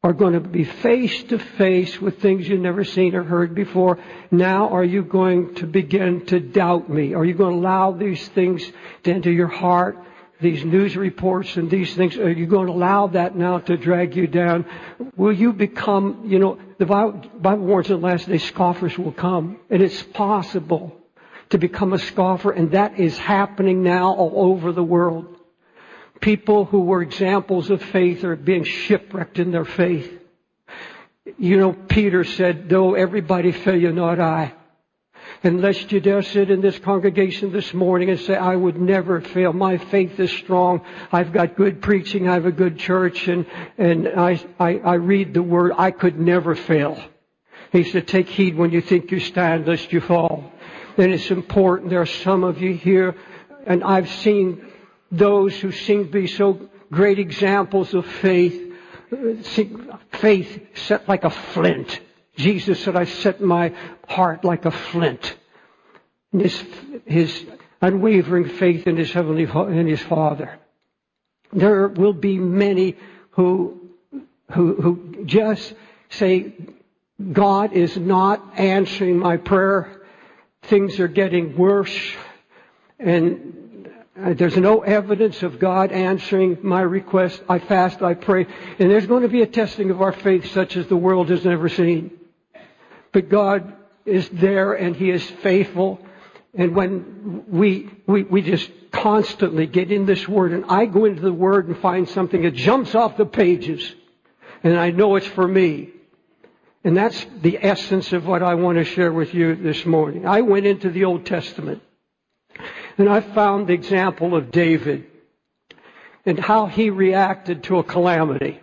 are going to be face to face with things you've never seen or heard before. Now are you going to begin to doubt me? Are you going to allow these things to enter your heart? These news reports and these things, are you going to allow that now to drag you down? Will you become, you know, the Bible, Bible warns in the last days scoffers will come. And it's possible to become a scoffer, and that is happening now all over the world. People who were examples of faith are being shipwrecked in their faith. You know, Peter said, though everybody fail you, not I. Unless you dare sit in this congregation this morning and say, I would never fail. My faith is strong. I've got good preaching. I have a good church. And, and I, I, I read the Word. I could never fail. He said, take heed when you think you stand, lest you fall. And it's important. There are some of you here, and I've seen those who seem to be so great examples of faith. Faith set like a flint. Jesus said, I set my heart like a flint. And his, his unwavering faith in his heavenly, in his Father. There will be many who, who, who just say, God is not answering my prayer. Things are getting worse. And there's no evidence of God answering my request. I fast, I pray. And there's going to be a testing of our faith such as the world has never seen. But God is there and He is faithful. And when we, we, we just constantly get in this Word, and I go into the Word and find something that jumps off the pages, and I know it's for me. And that's the essence of what I want to share with you this morning. I went into the Old Testament, and I found the example of David and how he reacted to a calamity.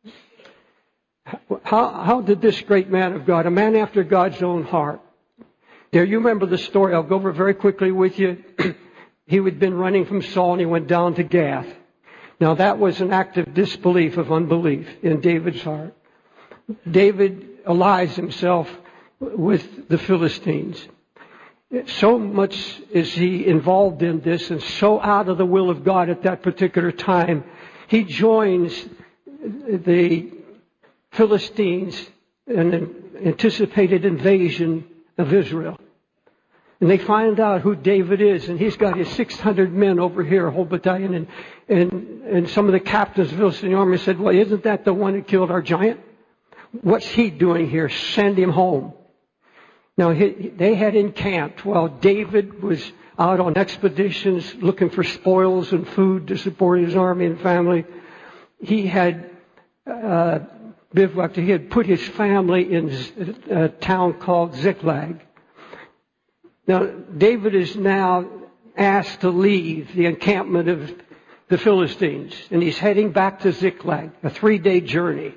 How, how did this great man of God, a man after God's own heart, there, you remember the story. I'll go over it very quickly with you. He had been running from Saul and he went down to Gath. Now that was an act of disbelief, of unbelief in David's heart. David allies himself with the Philistines. So much is he involved in this and so out of the will of God at that particular time. He joins the Philistines in an anticipated invasion of Israel. And they find out who David is, and he's got his six hundred men over here, a whole battalion, and, and, and some of the captains of the Philistine army said, well, isn't that the one who killed our giant? What's he doing here? Send him home. Now, he, they had encamped while David was out on expeditions looking for spoils and food to support his army and family. He had uh, bivouacked. He had put his family in a town called Ziklag. Now, David is now asked to leave the encampment of the Philistines, and he's heading back to Ziklag, a three-day journey.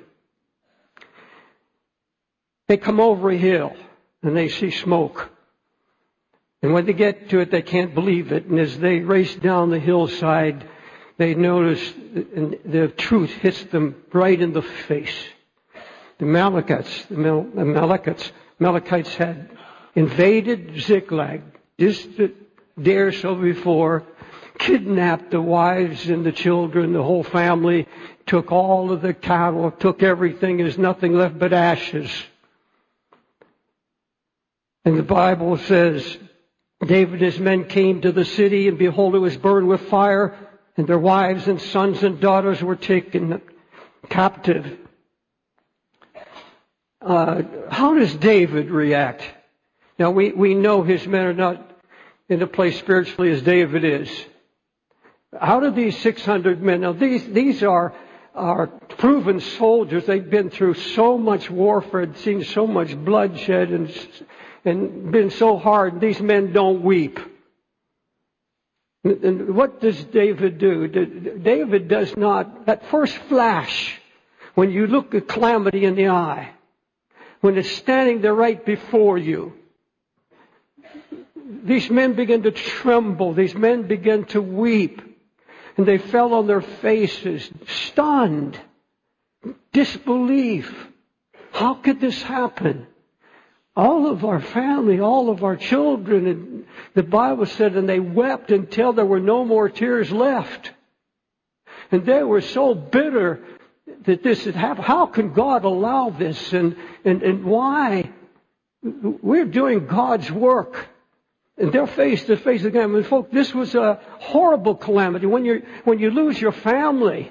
They come over a hill, and they see smoke. And when they get to it, they can't believe it. And as they race down the hillside, they notice the truth hits them right in the face. The Amalekites, the Amalekites, Amalekites had invaded Ziklag just a day or so before, kidnapped the wives and the children, the whole family, took all of the cattle, took everything. There's nothing left but ashes. And the Bible says, David and his men came to the city, and behold, it was burned with fire, and their wives and sons and daughters were taken captive. Uh, how does David react? Now, we, we know his men are not in a place spiritually as David is. How do these six hundred men, now these, these are, are proven soldiers. They've been through so much warfare, seen so much bloodshed, and, and been so hard. These men don't weep. And what does David do? David does not, that first flash, when you look at calamity in the eye, when it's standing there right before you, these men begin to tremble. These men begin to weep. And they fell on their faces, stunned, disbelief. How could this happen? All of our family, all of our children, and the Bible said, and they wept until there were no more tears left. And they were so bitter that this had happened. How can God allow this? And, and, and why? We're doing God's work. And they're face to face again. I mean, folks, this was a horrible calamity. When you when you lose your family.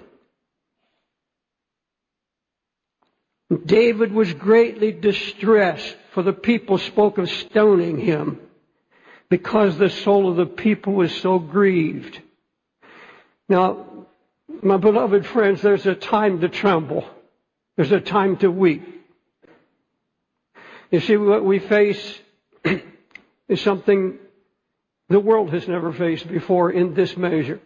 David was greatly distressed, for the people spoke of stoning him, because the soul of the people was so grieved. Now, my beloved friends, there's a time to tremble. There's a time to weep. You see, what we face is something the world has never faced before in this measure.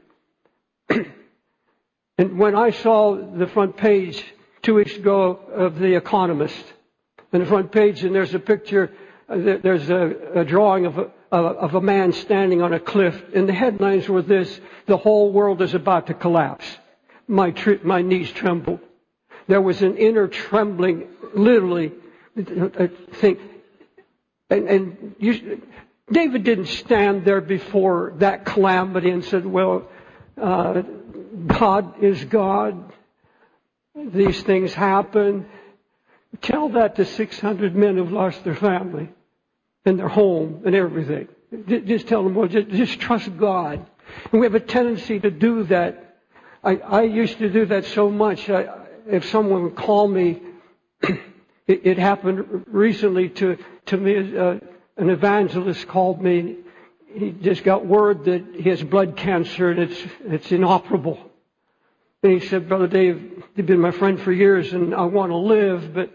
And when I saw the front page two weeks ago of The Economist, on the front page, and there's a picture, there's a, a drawing of a, of a man standing on a cliff, and the headlines were this: the whole world is about to collapse. My, tri- my knees trembled. There was an inner trembling, literally, I think, and, and you, David didn't stand there before that calamity and said, well, uh, God is God. These things happen. Tell that to six hundred men who've lost their family and their home and everything. Just tell them, well, just, just trust God. And we have a tendency to do that. I, I used to do that so much. I, if someone would call me, it, it happened recently to, to me. Uh, an evangelist called me. He just got word that he has blood cancer and it's, it's inoperable. And he said, Brother Dave, you've been my friend for years and I want to live, but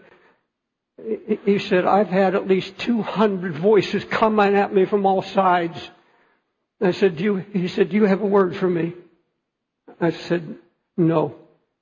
he said, I've had at least two hundred voices coming at me from all sides. I said, do you, he said, do you have a word for me? I said, no.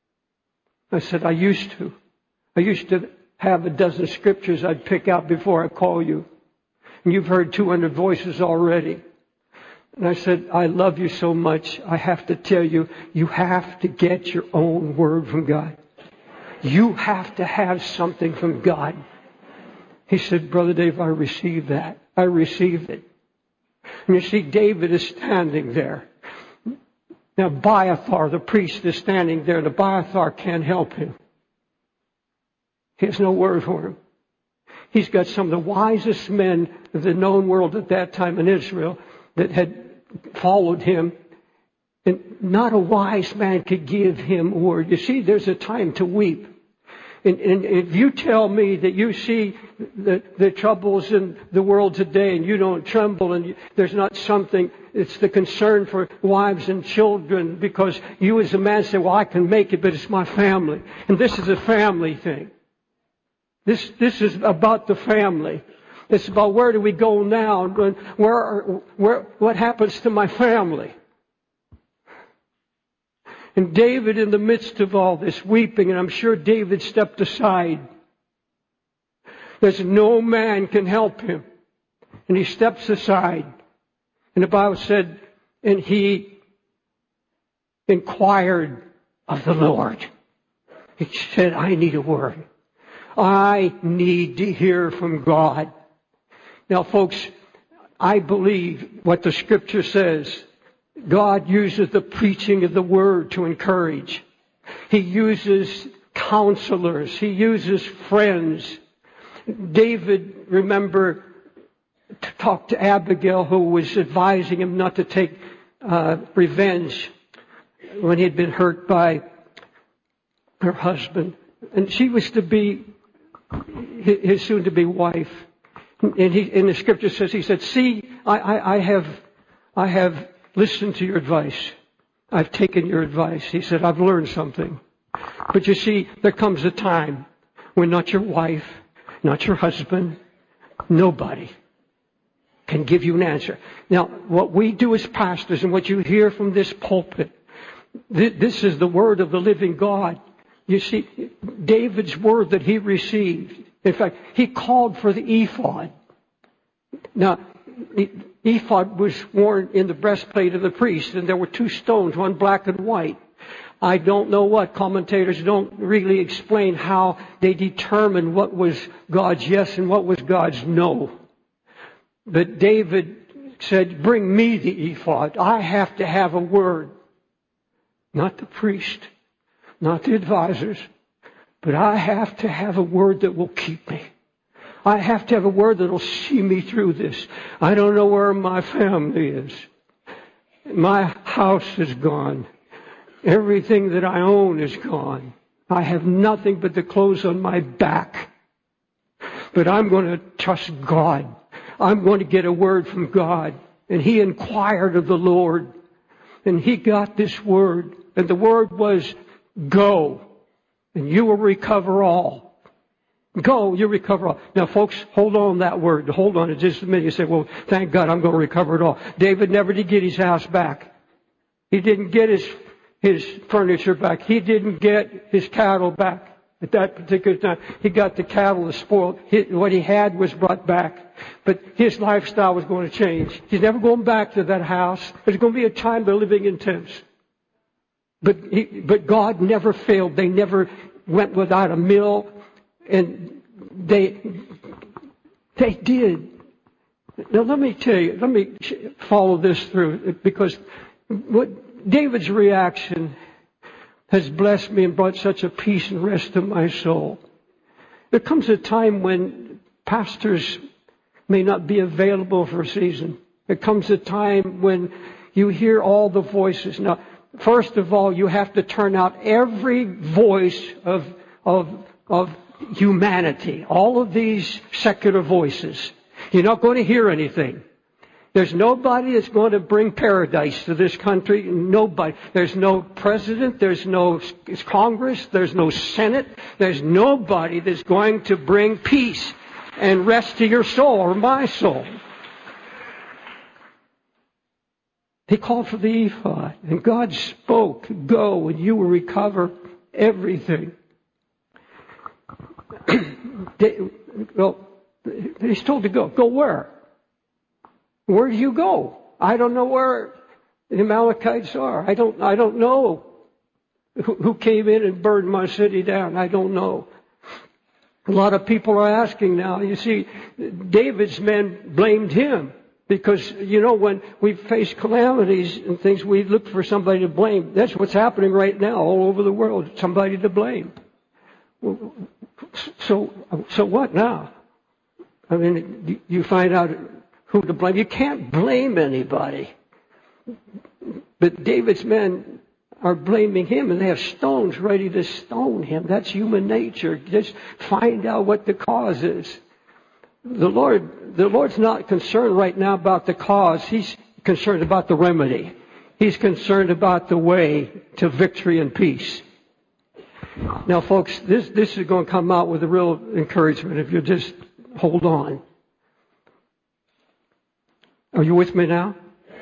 I said, I used to. I used to have a dozen scriptures I'd pick out before I call you. And you've heard two hundred voices already. And I said, I love you so much. I have to tell you, you have to get your own word from God. You have to have something from God. He said, Brother Dave, I received that. I received it. And you see, David is standing there. Now, Abiathar, the priest, is standing there, and Abiathar can't help him. He has no word for him. He's got some of the wisest men of the known world at that time in Israel that had followed him. And not a wise man could give him a word. You see, there's a time to weep. And, and if you tell me that you see the, the troubles in the world today and you don't tremble and you, there's not something, it's the concern for wives and children, because you as a man say, well, I can make it, but it's my family. And this is a family thing. This, this is about the family. It's about where do we go now? And where, where, what happens to my family? And David, in the midst of all this weeping, and I'm sure David stepped aside. There's no man can help him. And he steps aside. And the Bible said, and he inquired of the Lord. He said, I need a word. I need to hear from God. Now, folks, I believe what the Scripture says. God uses the preaching of the Word to encourage. He uses counselors. He uses friends. David, remember, talked to Abigail, who was advising him not to take uh, revenge when he had been hurt by her husband. And she was to be his soon-to-be wife. And he, in the Scripture says, he said, see, I, I, I have, I have listened to your advice. I've taken your advice. He said, I've learned something. But you see, there comes a time when not your wife, not your husband, nobody can give you an answer. Now, what we do as pastors and what you hear from this pulpit, th- this is the word of the living God. You see, David's word that he received. In fact, he called for the ephod. Now, the ephod was worn in the breastplate of the priest, and there were two stones, one black and white. I don't know what. Commentators don't really explain how they determined what was God's yes and what was God's no. But David said, bring me the ephod. I have to have a word. Not the priest. not the advisors, but I have to have a word that will keep me. I have to have a word that will see me through this. I don't know where my family is. My house is gone. Everything that I own is gone. I have nothing but the clothes on my back. But I'm going to trust God. I'm going to get a word from God. And he inquired of the Lord. And he got this word. And the word was, go, and you will recover all. Go, you recover all. Now, folks, hold on that word. Hold on it just a minute. You say, well, thank God I'm going to recover it all. David never did get his house back. He didn't get his, his furniture back. He didn't get his cattle back at that particular time. He got the cattle that spoiled. He, what he had was brought back. But his lifestyle was going to change. He's never going back to that house. There's going to be a time of living in tents. But he, but God never failed. They never went without a meal. And they, they did. Now let me tell you, let me follow this through, because what David's reaction has blessed me and brought such a peace and rest to my soul. There comes a time when pastors may not be available for a season. There comes a time when you hear all the voices. Now, first of all, you have to turn out every voice of, of, of humanity. All of these secular voices. You're not going to hear anything. There's nobody that's going to bring paradise to this country. Nobody. There's no president. There's no Congress. There's no Senate. There's nobody that's going to bring peace and rest to your soul or my soul. He called for the ephod, and God spoke, go, and you will recover everything. They, well, he's told to go. Go where? Where do you go? I don't know where the Amalekites are. I don't. I don't know who, who came in and burned my city down. I don't know. A lot of people are asking now. You see, David's men blamed him because, you know, when we face calamities and things, we look for somebody to blame. That's what's happening right now all over the world. Somebody to blame. So, so what now? I mean, you find out who to blame. You can't blame anybody. But David's men are blaming him, and they have stones ready to stone him. That's human nature. Just find out what the cause is. The Lord, the Lord's not concerned right now about the cause. He's concerned about the remedy. He's concerned about the way to victory and peace. Now, folks, this, this is going to come out with a real encouragement if you just hold on. Are you with me now?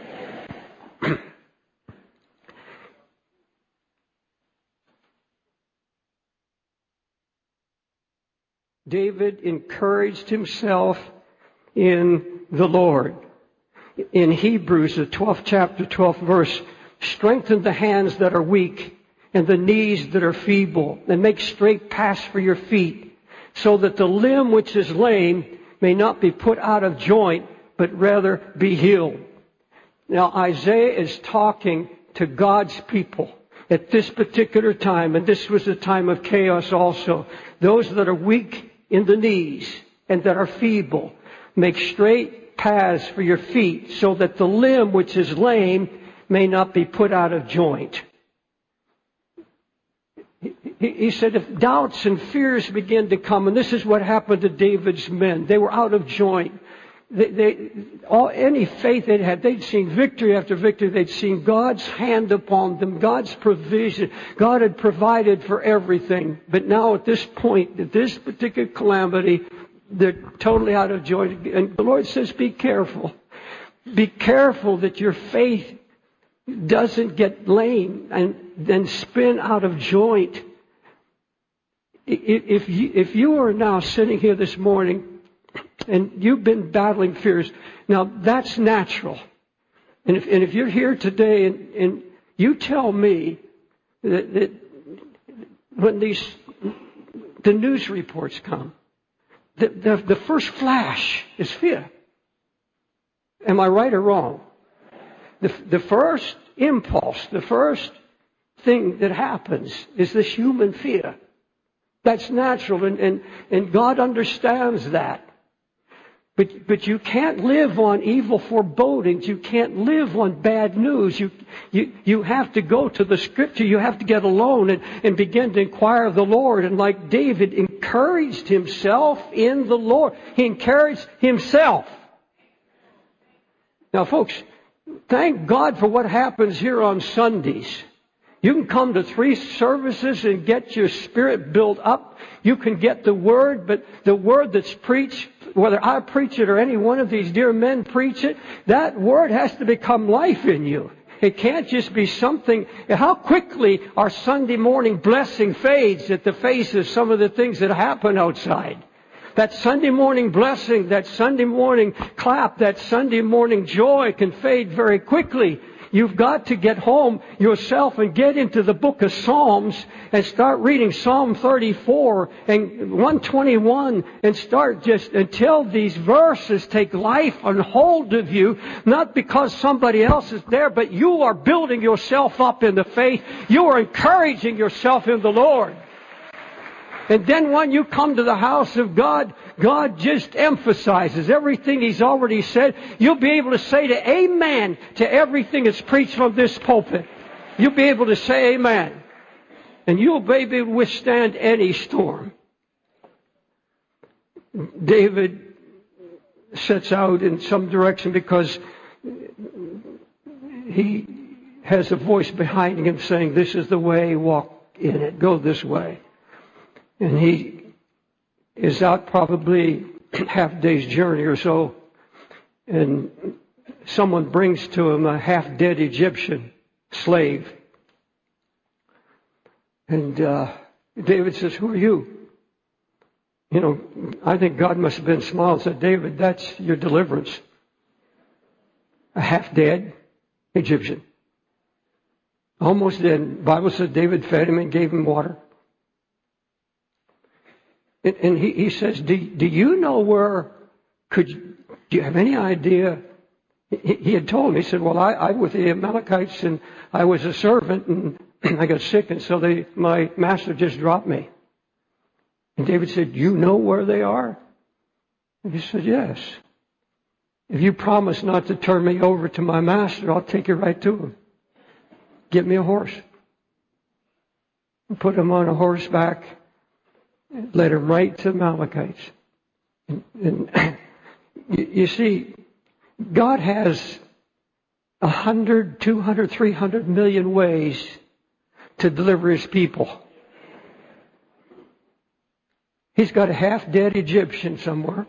David encouraged himself in the Lord. In Hebrews, the twelfth chapter, twelfth verse, strengthen the hands that are weak and the knees that are feeble, and make straight paths for your feet, so that the limb which is lame may not be put out of joint, but rather be healed. Now, Isaiah is talking to God's people at this particular time, and this was a time of chaos also. Those that are weak in the knees and that are feeble, make straight paths for your feet, so that the limb which is lame may not be put out of joint. He said if doubts and fears begin to come, and this is what happened to David's men. They were out of joint. They, they, all, any faith they'd had, they'd seen victory after victory. They'd seen God's hand upon them, God's provision. God had provided for everything. But now at this point, at this particular calamity, they're totally out of joint. And the Lord says, be careful. Be careful that your faith doesn't get lame and then spin out of joint. If you, if you are now sitting here this morning and you've been battling fears, now that's natural. And if, and if you're here today and, and you tell me that, that when these, the news reports come, the, the, the first flash is fear. Am I right or wrong? The, the first impulse, the first thing that happens is this human fear. That's natural, and, and, and God understands that. But, but you can't live on evil forebodings. You can't live on bad news. You, you, you have to go to the Scripture. You have to get alone and, and begin to inquire of the Lord. And like David encouraged himself in the Lord, he encouraged himself. Now, folks, thank God for what happens here on Sundays. You can come to three services and get your spirit built up. You can get the Word, but the Word that's preached, whether I preach it or any one of these dear men preach it, that Word has to become life in you. It can't just be something. How quickly our Sunday morning blessing fades at the face of some of the things that happen outside. That Sunday morning blessing, that Sunday morning clap, that Sunday morning joy can fade very quickly. You've got to get home yourself and get into the book of Psalms and start reading Psalm thirty-four and one twenty-one and start just until these verses take life and hold of you, not because somebody else is there, but you are building yourself up in the faith. You are encouraging yourself in the Lord. And then when you come to the house of God, God just emphasizes everything He's already said. You'll be able to say to amen to everything that's preached from this pulpit. You'll be able to say amen. And you'll be able to withstand any storm. David sets out in some direction because he has a voice behind him saying, this is the way, walk in it, go this way. And he is out probably half a day's journey or so, and someone brings to him a half-dead Egyptian slave. And uh, David says, who are you? You know, I think God must have been smiling and said, David, that's your deliverance. A half-dead Egyptian. Almost dead. The Bible says David fed him and gave him water. And, and he, he says, do, do you know where, could you, do you have any idea? He, he had told me, he said, well, I, I was with the Amalekites and I was a servant and I got sick and so they, my master just dropped me. And David said, you know where they are? And he said, yes. If you promise not to turn me over to my master, I'll take you right to him. Get me a horse. Put him on a horseback. Led him right to the Amalekites. And, and you, you see, God has a hundred, two hundred, three hundred million ways to deliver His people. He's got a half-dead Egyptian somewhere.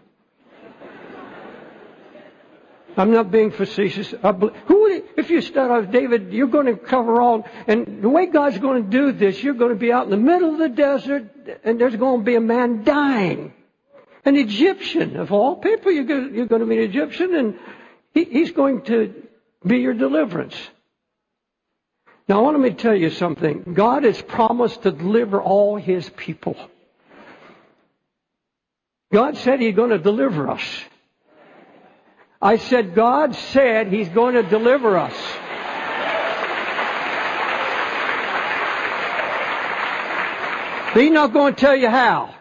I'm not being facetious. Who would, if you start off, David, you're going to cover all, and the way God's going to do this, you're going to be out in the middle of the desert, and there's going to be a man dying. An Egyptian, of all people, you're going to, you're going to meet an Egyptian, and he, he's going to be your deliverance. Now, I want me to tell you something. God has promised to deliver all His people. God said He's going to deliver us. I said, God said He's going to deliver us. He's not going to tell you how.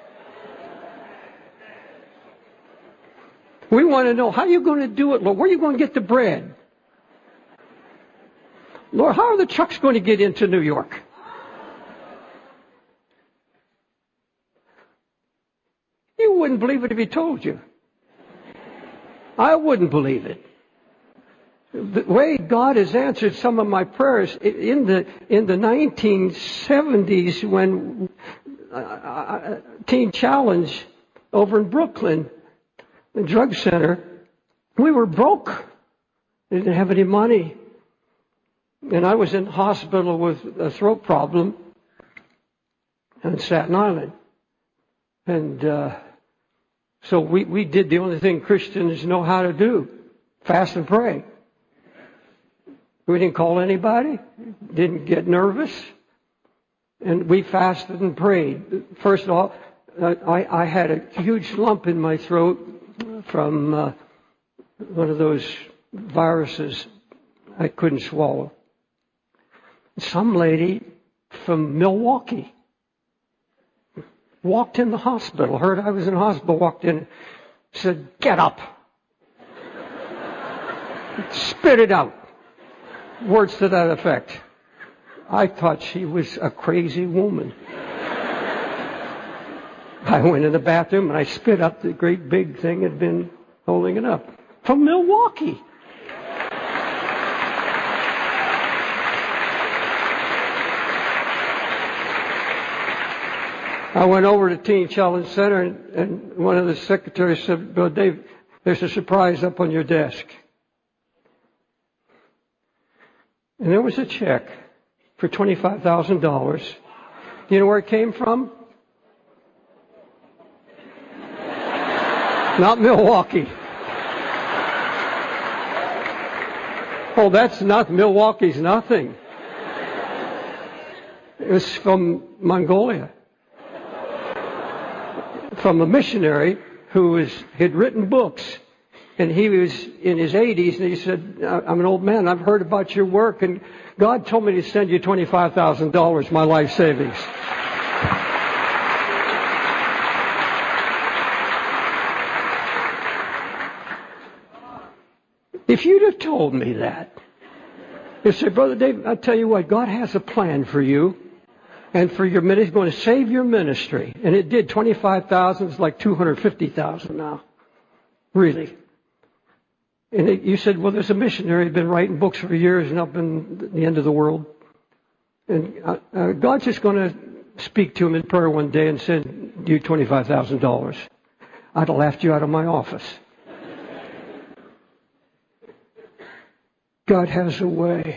We want to know, how are you going to do it, Lord? Where are you going to get the bread? Lord, how are the trucks going to get into New York? You wouldn't believe it if He told you. I wouldn't believe it. The way God has answered some of my prayers in the in the nineteen seventies when uh, Teen Challenge over in Brooklyn, the drug center, we were broke. We didn't have any money. And I was in hospital with a throat problem on Staten Island. And uh So we, we did the only thing Christians know how to do. Fast and pray. We didn't call anybody. Didn't get nervous. And we fasted and prayed. First of all, I, I had a huge lump in my throat from uh, one of those viruses I couldn't swallow. Some lady from Milwaukee walked in the hospital, heard I was in the hospital, walked in, said, "Get up." Spit it out. Words to that effect. I thought she was a crazy woman. I went in the bathroom and I spit up the great big thing had been holding it up. From Milwaukee. I went over to Teen Challenge Center and, and one of the secretaries said, "Brother Dave, there's a surprise up on your desk." And there was a check for twenty-five thousand dollars. Do you know where it came from? Not Milwaukee. Oh, that's not, Milwaukee's nothing. It was from Mongolia. From a missionary who was, had written books. And he was in his eighties, and he said, "I'm an old man. I've heard about your work, and God told me to send you twenty-five thousand dollars, my life savings." If you'd have told me that, you'd say, "Brother Dave, I tell you what, God has a plan for you and for your ministry. He's going to save your ministry." And it did. twenty-five thousand is like two hundred fifty thousand now. Really. And it, you said, "Well, there's a missionary who's been writing books for years and up in the end of the world. And uh, uh, God's just going to speak to him in prayer one day and send you twenty-five thousand dollars. I'd have laughed you out of my office. God has a way.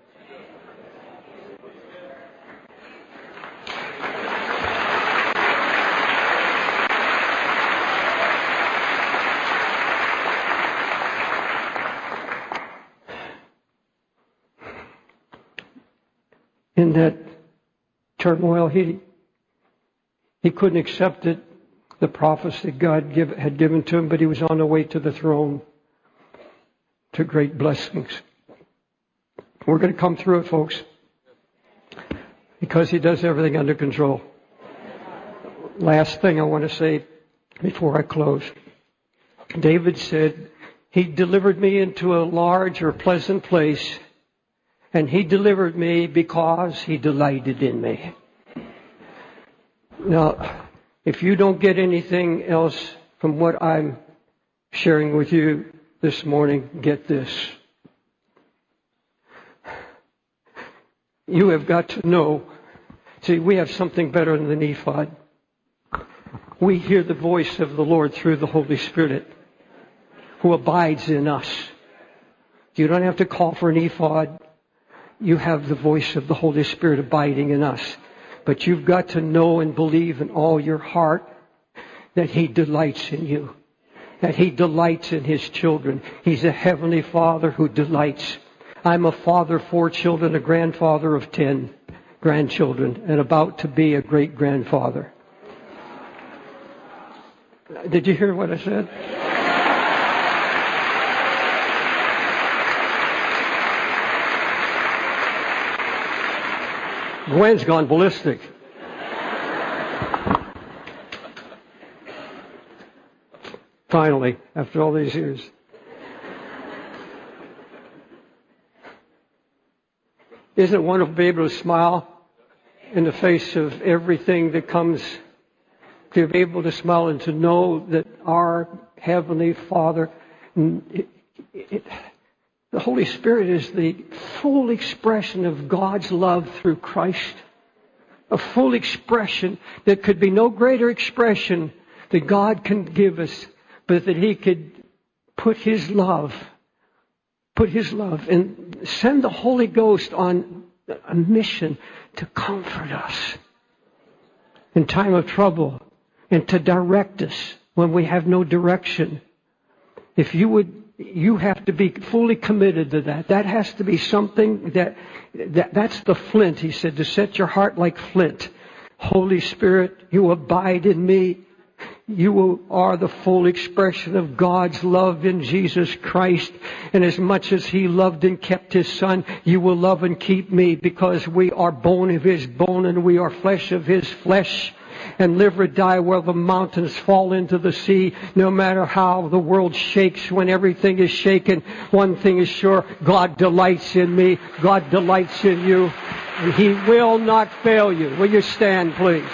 In that turmoil, he he couldn't accept it, the prophecy God give, had given to him, but he was on the way to the throne, to great blessings. We're going to come through it, folks, because he does everything under control. Last thing I want to say before I close. David said, "He delivered me into a large or pleasant place, and he delivered me because he delighted in me." Now, if you don't get anything else from what I'm sharing with you this morning, get this. You have got to know, see, we have something better than the ephod. We hear the voice of the Lord through the Holy Spirit who abides in us. You don't have to call for an ephod. You have the voice of the Holy Spirit abiding in us. But you've got to know and believe in all your heart that He delights in you. That He delights in His children. He's a Heavenly Father who delights. I'm a father of four children, a grandfather of ten grandchildren, and about to be a great-grandfather. Did you hear what I said? Gwen's gone ballistic. Finally, after all these years. Isn't it wonderful to be able to smile in the face of everything that comes, to be able to smile and to know that our Heavenly Father, it, it, the Holy Spirit is the full expression of God's love through Christ. A full expression that could be no greater expression that God can give us, but that He could put His love, put His love, and send the Holy Ghost on a mission to comfort us in time of trouble and to direct us when we have no direction. If you would, you have to be fully committed to that. That has to be something that, that that's the flint, He said, to set your heart like flint. Holy Spirit, You abide in me. You are the full expression of God's love in Jesus Christ. And as much as He loved and kept His Son, you will love and keep me, because we are bone of His bone and we are flesh of His flesh. And live or die where the mountains fall into the sea, no matter how the world shakes, when everything is shaken, one thing is sure: God delights in me. God delights in you. And He will not fail you. Will you stand, please?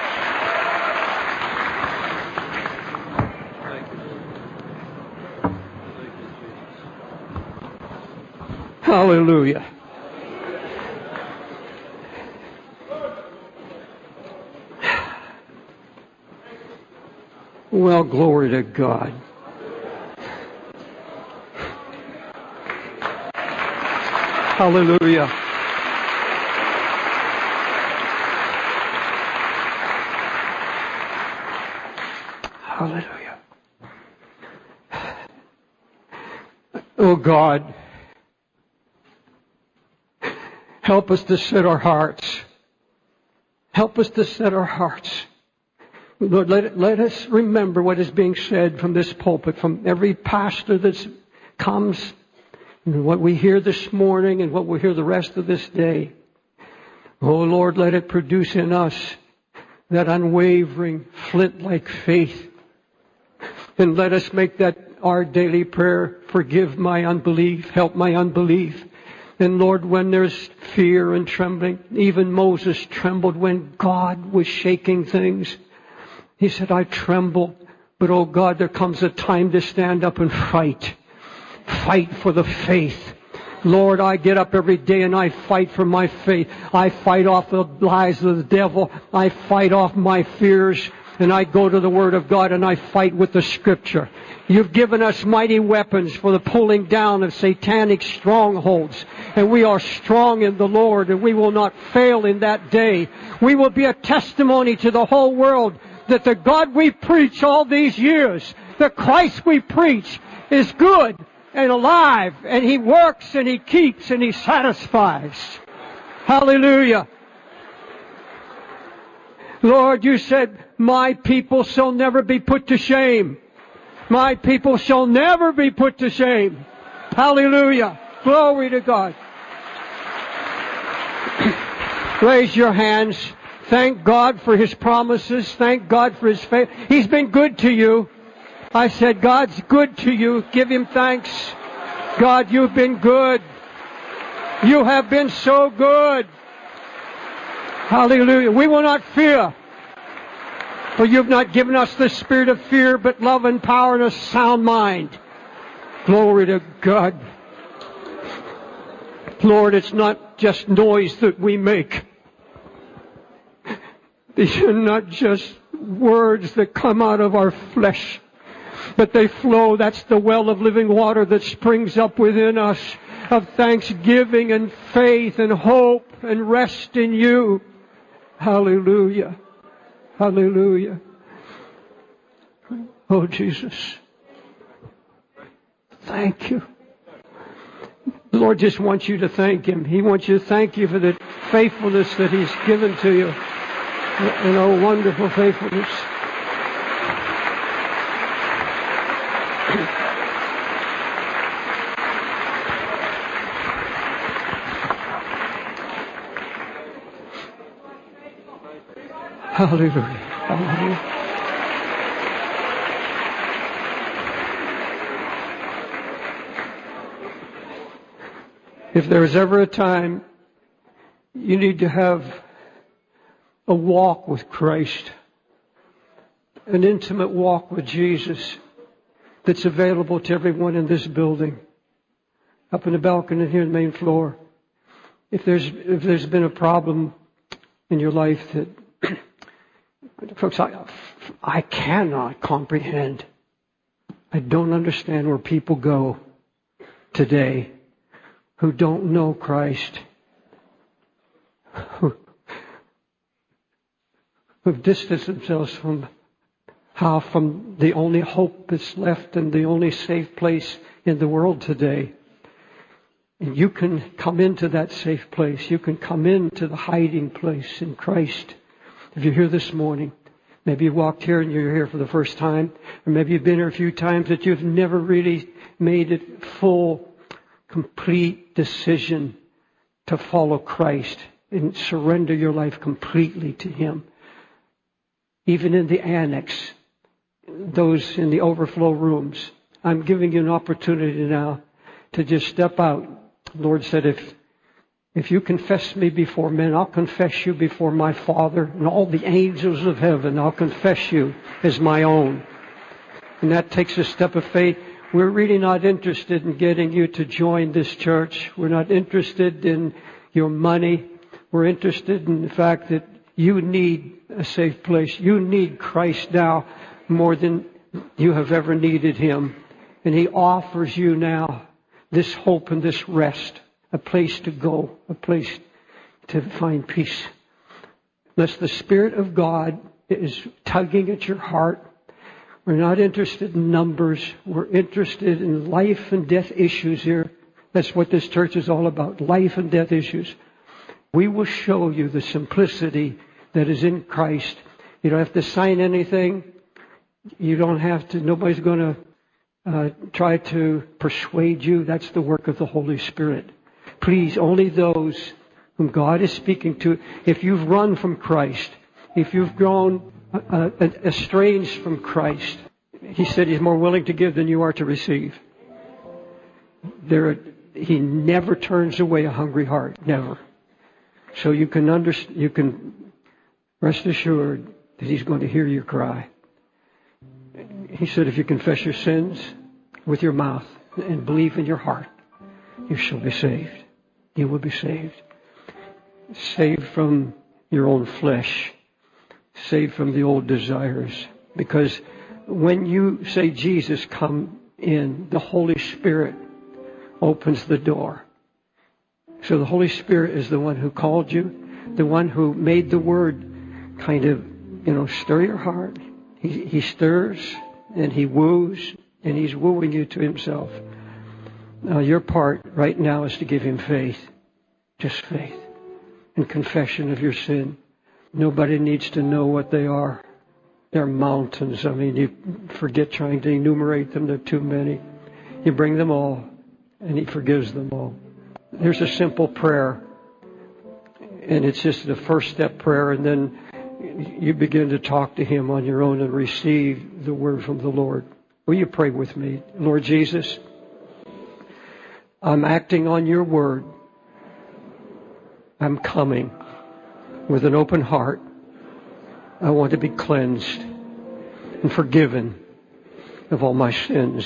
Hallelujah. Well, glory to God. Hallelujah. Hallelujah. Oh God, help us to set our hearts. Help us to set our hearts. Lord, let, it, let us remember what is being said from this pulpit, from every pastor that comes, and what we hear this morning and what we'll hear the rest of this day. Oh Lord, let it produce in us that unwavering, flint-like faith. And let us make that our daily prayer: forgive my unbelief, help my unbelief. And Lord, when there's fear and trembling, even Moses trembled when God was shaking things. He said, I tremble, but oh God, there comes a time to stand up and fight. Fight for the faith. Lord, I get up every day and I fight for my faith. I fight off the lies of the devil. I fight off my fears. And I go to the Word of God and I fight with the Scripture. You've given us mighty weapons for the pulling down of satanic strongholds. And we are strong in the Lord, and we will not fail in that day. We will be a testimony to the whole world that the God we preach all these years, the Christ we preach, is good and alive, and He works and He keeps and He satisfies. Hallelujah. Lord, you said, my people shall never be put to shame. My people shall never be put to shame. Hallelujah. Glory to God. Raise your hands. Thank God for His promises. Thank God for His faith. He's been good to you. I said, God's good to you. Give Him thanks. God, you've been good. You have been so good. Hallelujah. We will not fear. For you've not given us the spirit of fear, but love and power and a sound mind. Glory to God. Lord, it's not just noise that we make. These are not just words that come out of our flesh, but they flow. That's the well of living water that springs up within us, of thanksgiving and faith and hope and rest in you. Hallelujah. Hallelujah. Oh, Jesus. Thank you. The Lord just wants you to thank Him. He wants you to thank you for the faithfulness that He's given to you. And oh, wonderful faithfulness. Hallelujah. Hallelujah. If there is ever a time you need to have a walk with Christ, an intimate walk with Jesus that's available to everyone in this building, up in the balcony here on the main floor. If there's if there's been a problem in your life that folks, I, I cannot comprehend. I don't understand where people go today who don't know Christ, who who've distanced themselves from how from the only hope that's left and the only safe place in the world today. And you can come into that safe place. You can come into the hiding place in Christ. If you're here this morning, Maybe you walked here and you're here for the first time. Or maybe you've been here a few times that you've never really made it full, complete decision to follow Christ and surrender your life completely to Him. Even in the annex, those in the overflow rooms, I'm giving you an opportunity now to just step out. The Lord said, if If you confess me before men, I'll confess you before my Father and all the angels of heaven. I'll confess you as my own. And that takes a step of faith. We're really not interested in getting you to join this church. We're not interested in your money. We're interested in the fact that you need a safe place. You need Christ now more than you have ever needed Him. And He offers you now this hope and this rest. A place to go, a place to find peace. Unless the Spirit of God is tugging at your heart, we're not interested in numbers. We're interested in life and death issues here. That's what this church is all about, life and death issues. We will show you the simplicity that is in Christ. You don't have to sign anything. You don't have to, nobody's going to uh, try to persuade you. That's the work of the Holy Spirit. Please, only those whom God is speaking to. If you've run from Christ, if you've grown uh, estranged from Christ, He said He's more willing to give than you are to receive. There, He never turns away a hungry heart, never. So you can under, you can rest assured that He's going to hear your cry. He said, if you confess your sins with your mouth and believe in your heart, you shall be saved. You will be saved. Saved from your own flesh. Saved from the old desires. Because when you say, Jesus, come in, the Holy Spirit opens the door. So the Holy Spirit is the one who called you, the one who made the Word kind of, you know, stir your heart. He, he stirs and He woos, and He's wooing you to Himself. Now, your part right now is to give Him faith. Just faith. And confession of your sin. Nobody needs to know what they are. They're mountains. I mean, you forget trying to enumerate them. There are too many. You bring them all, and He forgives them all. There's a simple prayer. And it's just the first step prayer. And then you begin to talk to Him on your own and receive the word from the Lord. Will you pray with me? Lord Jesus, I'm acting on your word. I'm coming with an open heart. I want to be cleansed and forgiven of all my sins.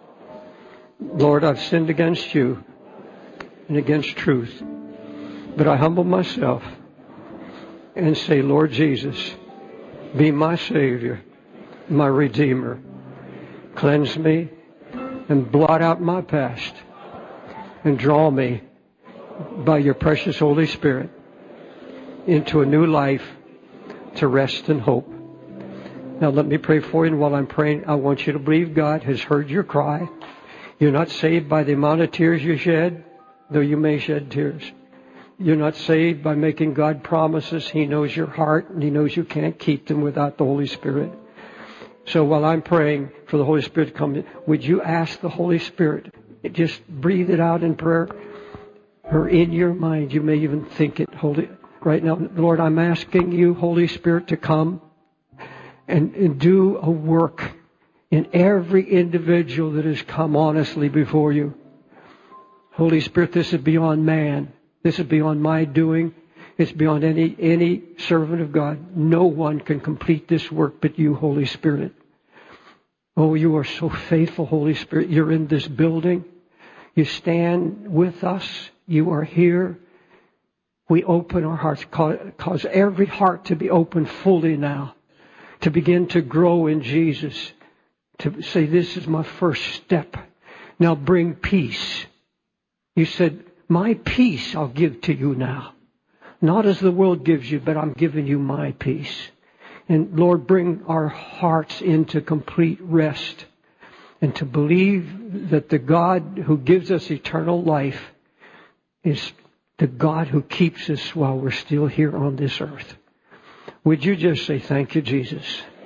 Lord, I've sinned against you and against truth. But I humble myself and say, Lord Jesus, be my Savior, my Redeemer. Cleanse me and blot out my past and draw me by your precious Holy Spirit into a new life to rest and hope. Now let me pray for you, and while I'm praying, I want you to believe God has heard your cry. You're not saved by the amount of tears you shed, though you may shed tears. You're not saved by making God promises. He knows your heart, and He knows you can't keep them without the Holy Spirit. So while I'm praying for the Holy Spirit to come in, would you ask the Holy Spirit, just breathe it out in prayer, or in your mind, you may even think it, Holy, right now, Lord, I'm asking you, Holy Spirit, to come and, and do a work in every individual that has come honestly before you. Holy Spirit, this is beyond man. This is beyond my doing. It's beyond any, any servant of God. No one can complete this work but you, Holy Spirit. Oh, you are so faithful, Holy Spirit. You're in this building. You stand with us. You are here. We open our hearts. Cause every heart to be open fully now. To begin to grow in Jesus. To say, this is my first step. Now bring peace. You said, my peace I'll give to you now. Not as the world gives you, but I'm giving you my peace. And Lord, bring our hearts into complete rest. And to believe that the God who gives us eternal life is the God who keeps us while we're still here on this earth. Would you just say, thank you, Jesus?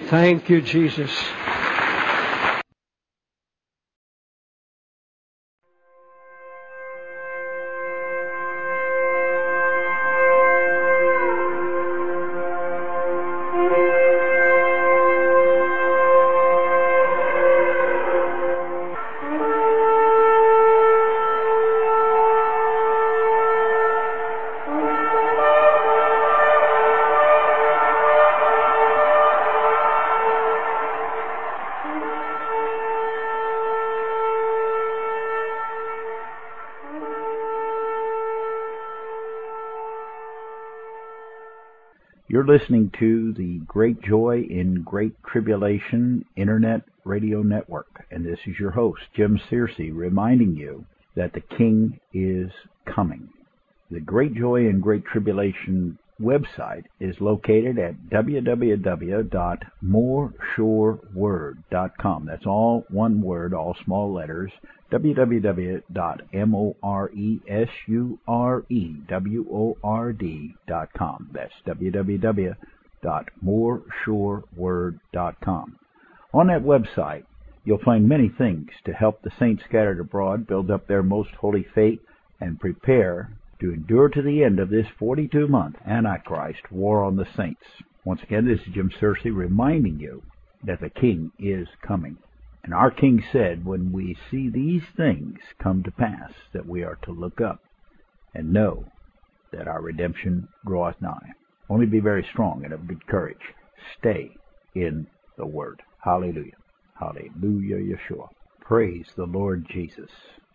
Thank you, Jesus. You're listening to the Great Joy in Great Tribulation Internet Radio Network, and this is your host, Jim Searcy, reminding you that the King is coming. The Great Joy in Great Tribulation website is located at w w w dot more sure word dot com. That's all one word, all small letters, w w w dot more sure word dot com. That's w w w dot more sure word dot com. On that website, you'll find many things to help the saints scattered abroad build up their most holy faith and prepare to endure to the end of this forty-two month Antichrist war on the saints. Once again, this is Jim Searcy reminding you that the King is coming. And our King said, when we see these things come to pass, that we are to look up and know that our redemption draweth nigh. Only be very strong and of good courage. Stay in the Word. Hallelujah. Hallelujah, Yeshua. Praise the Lord Jesus.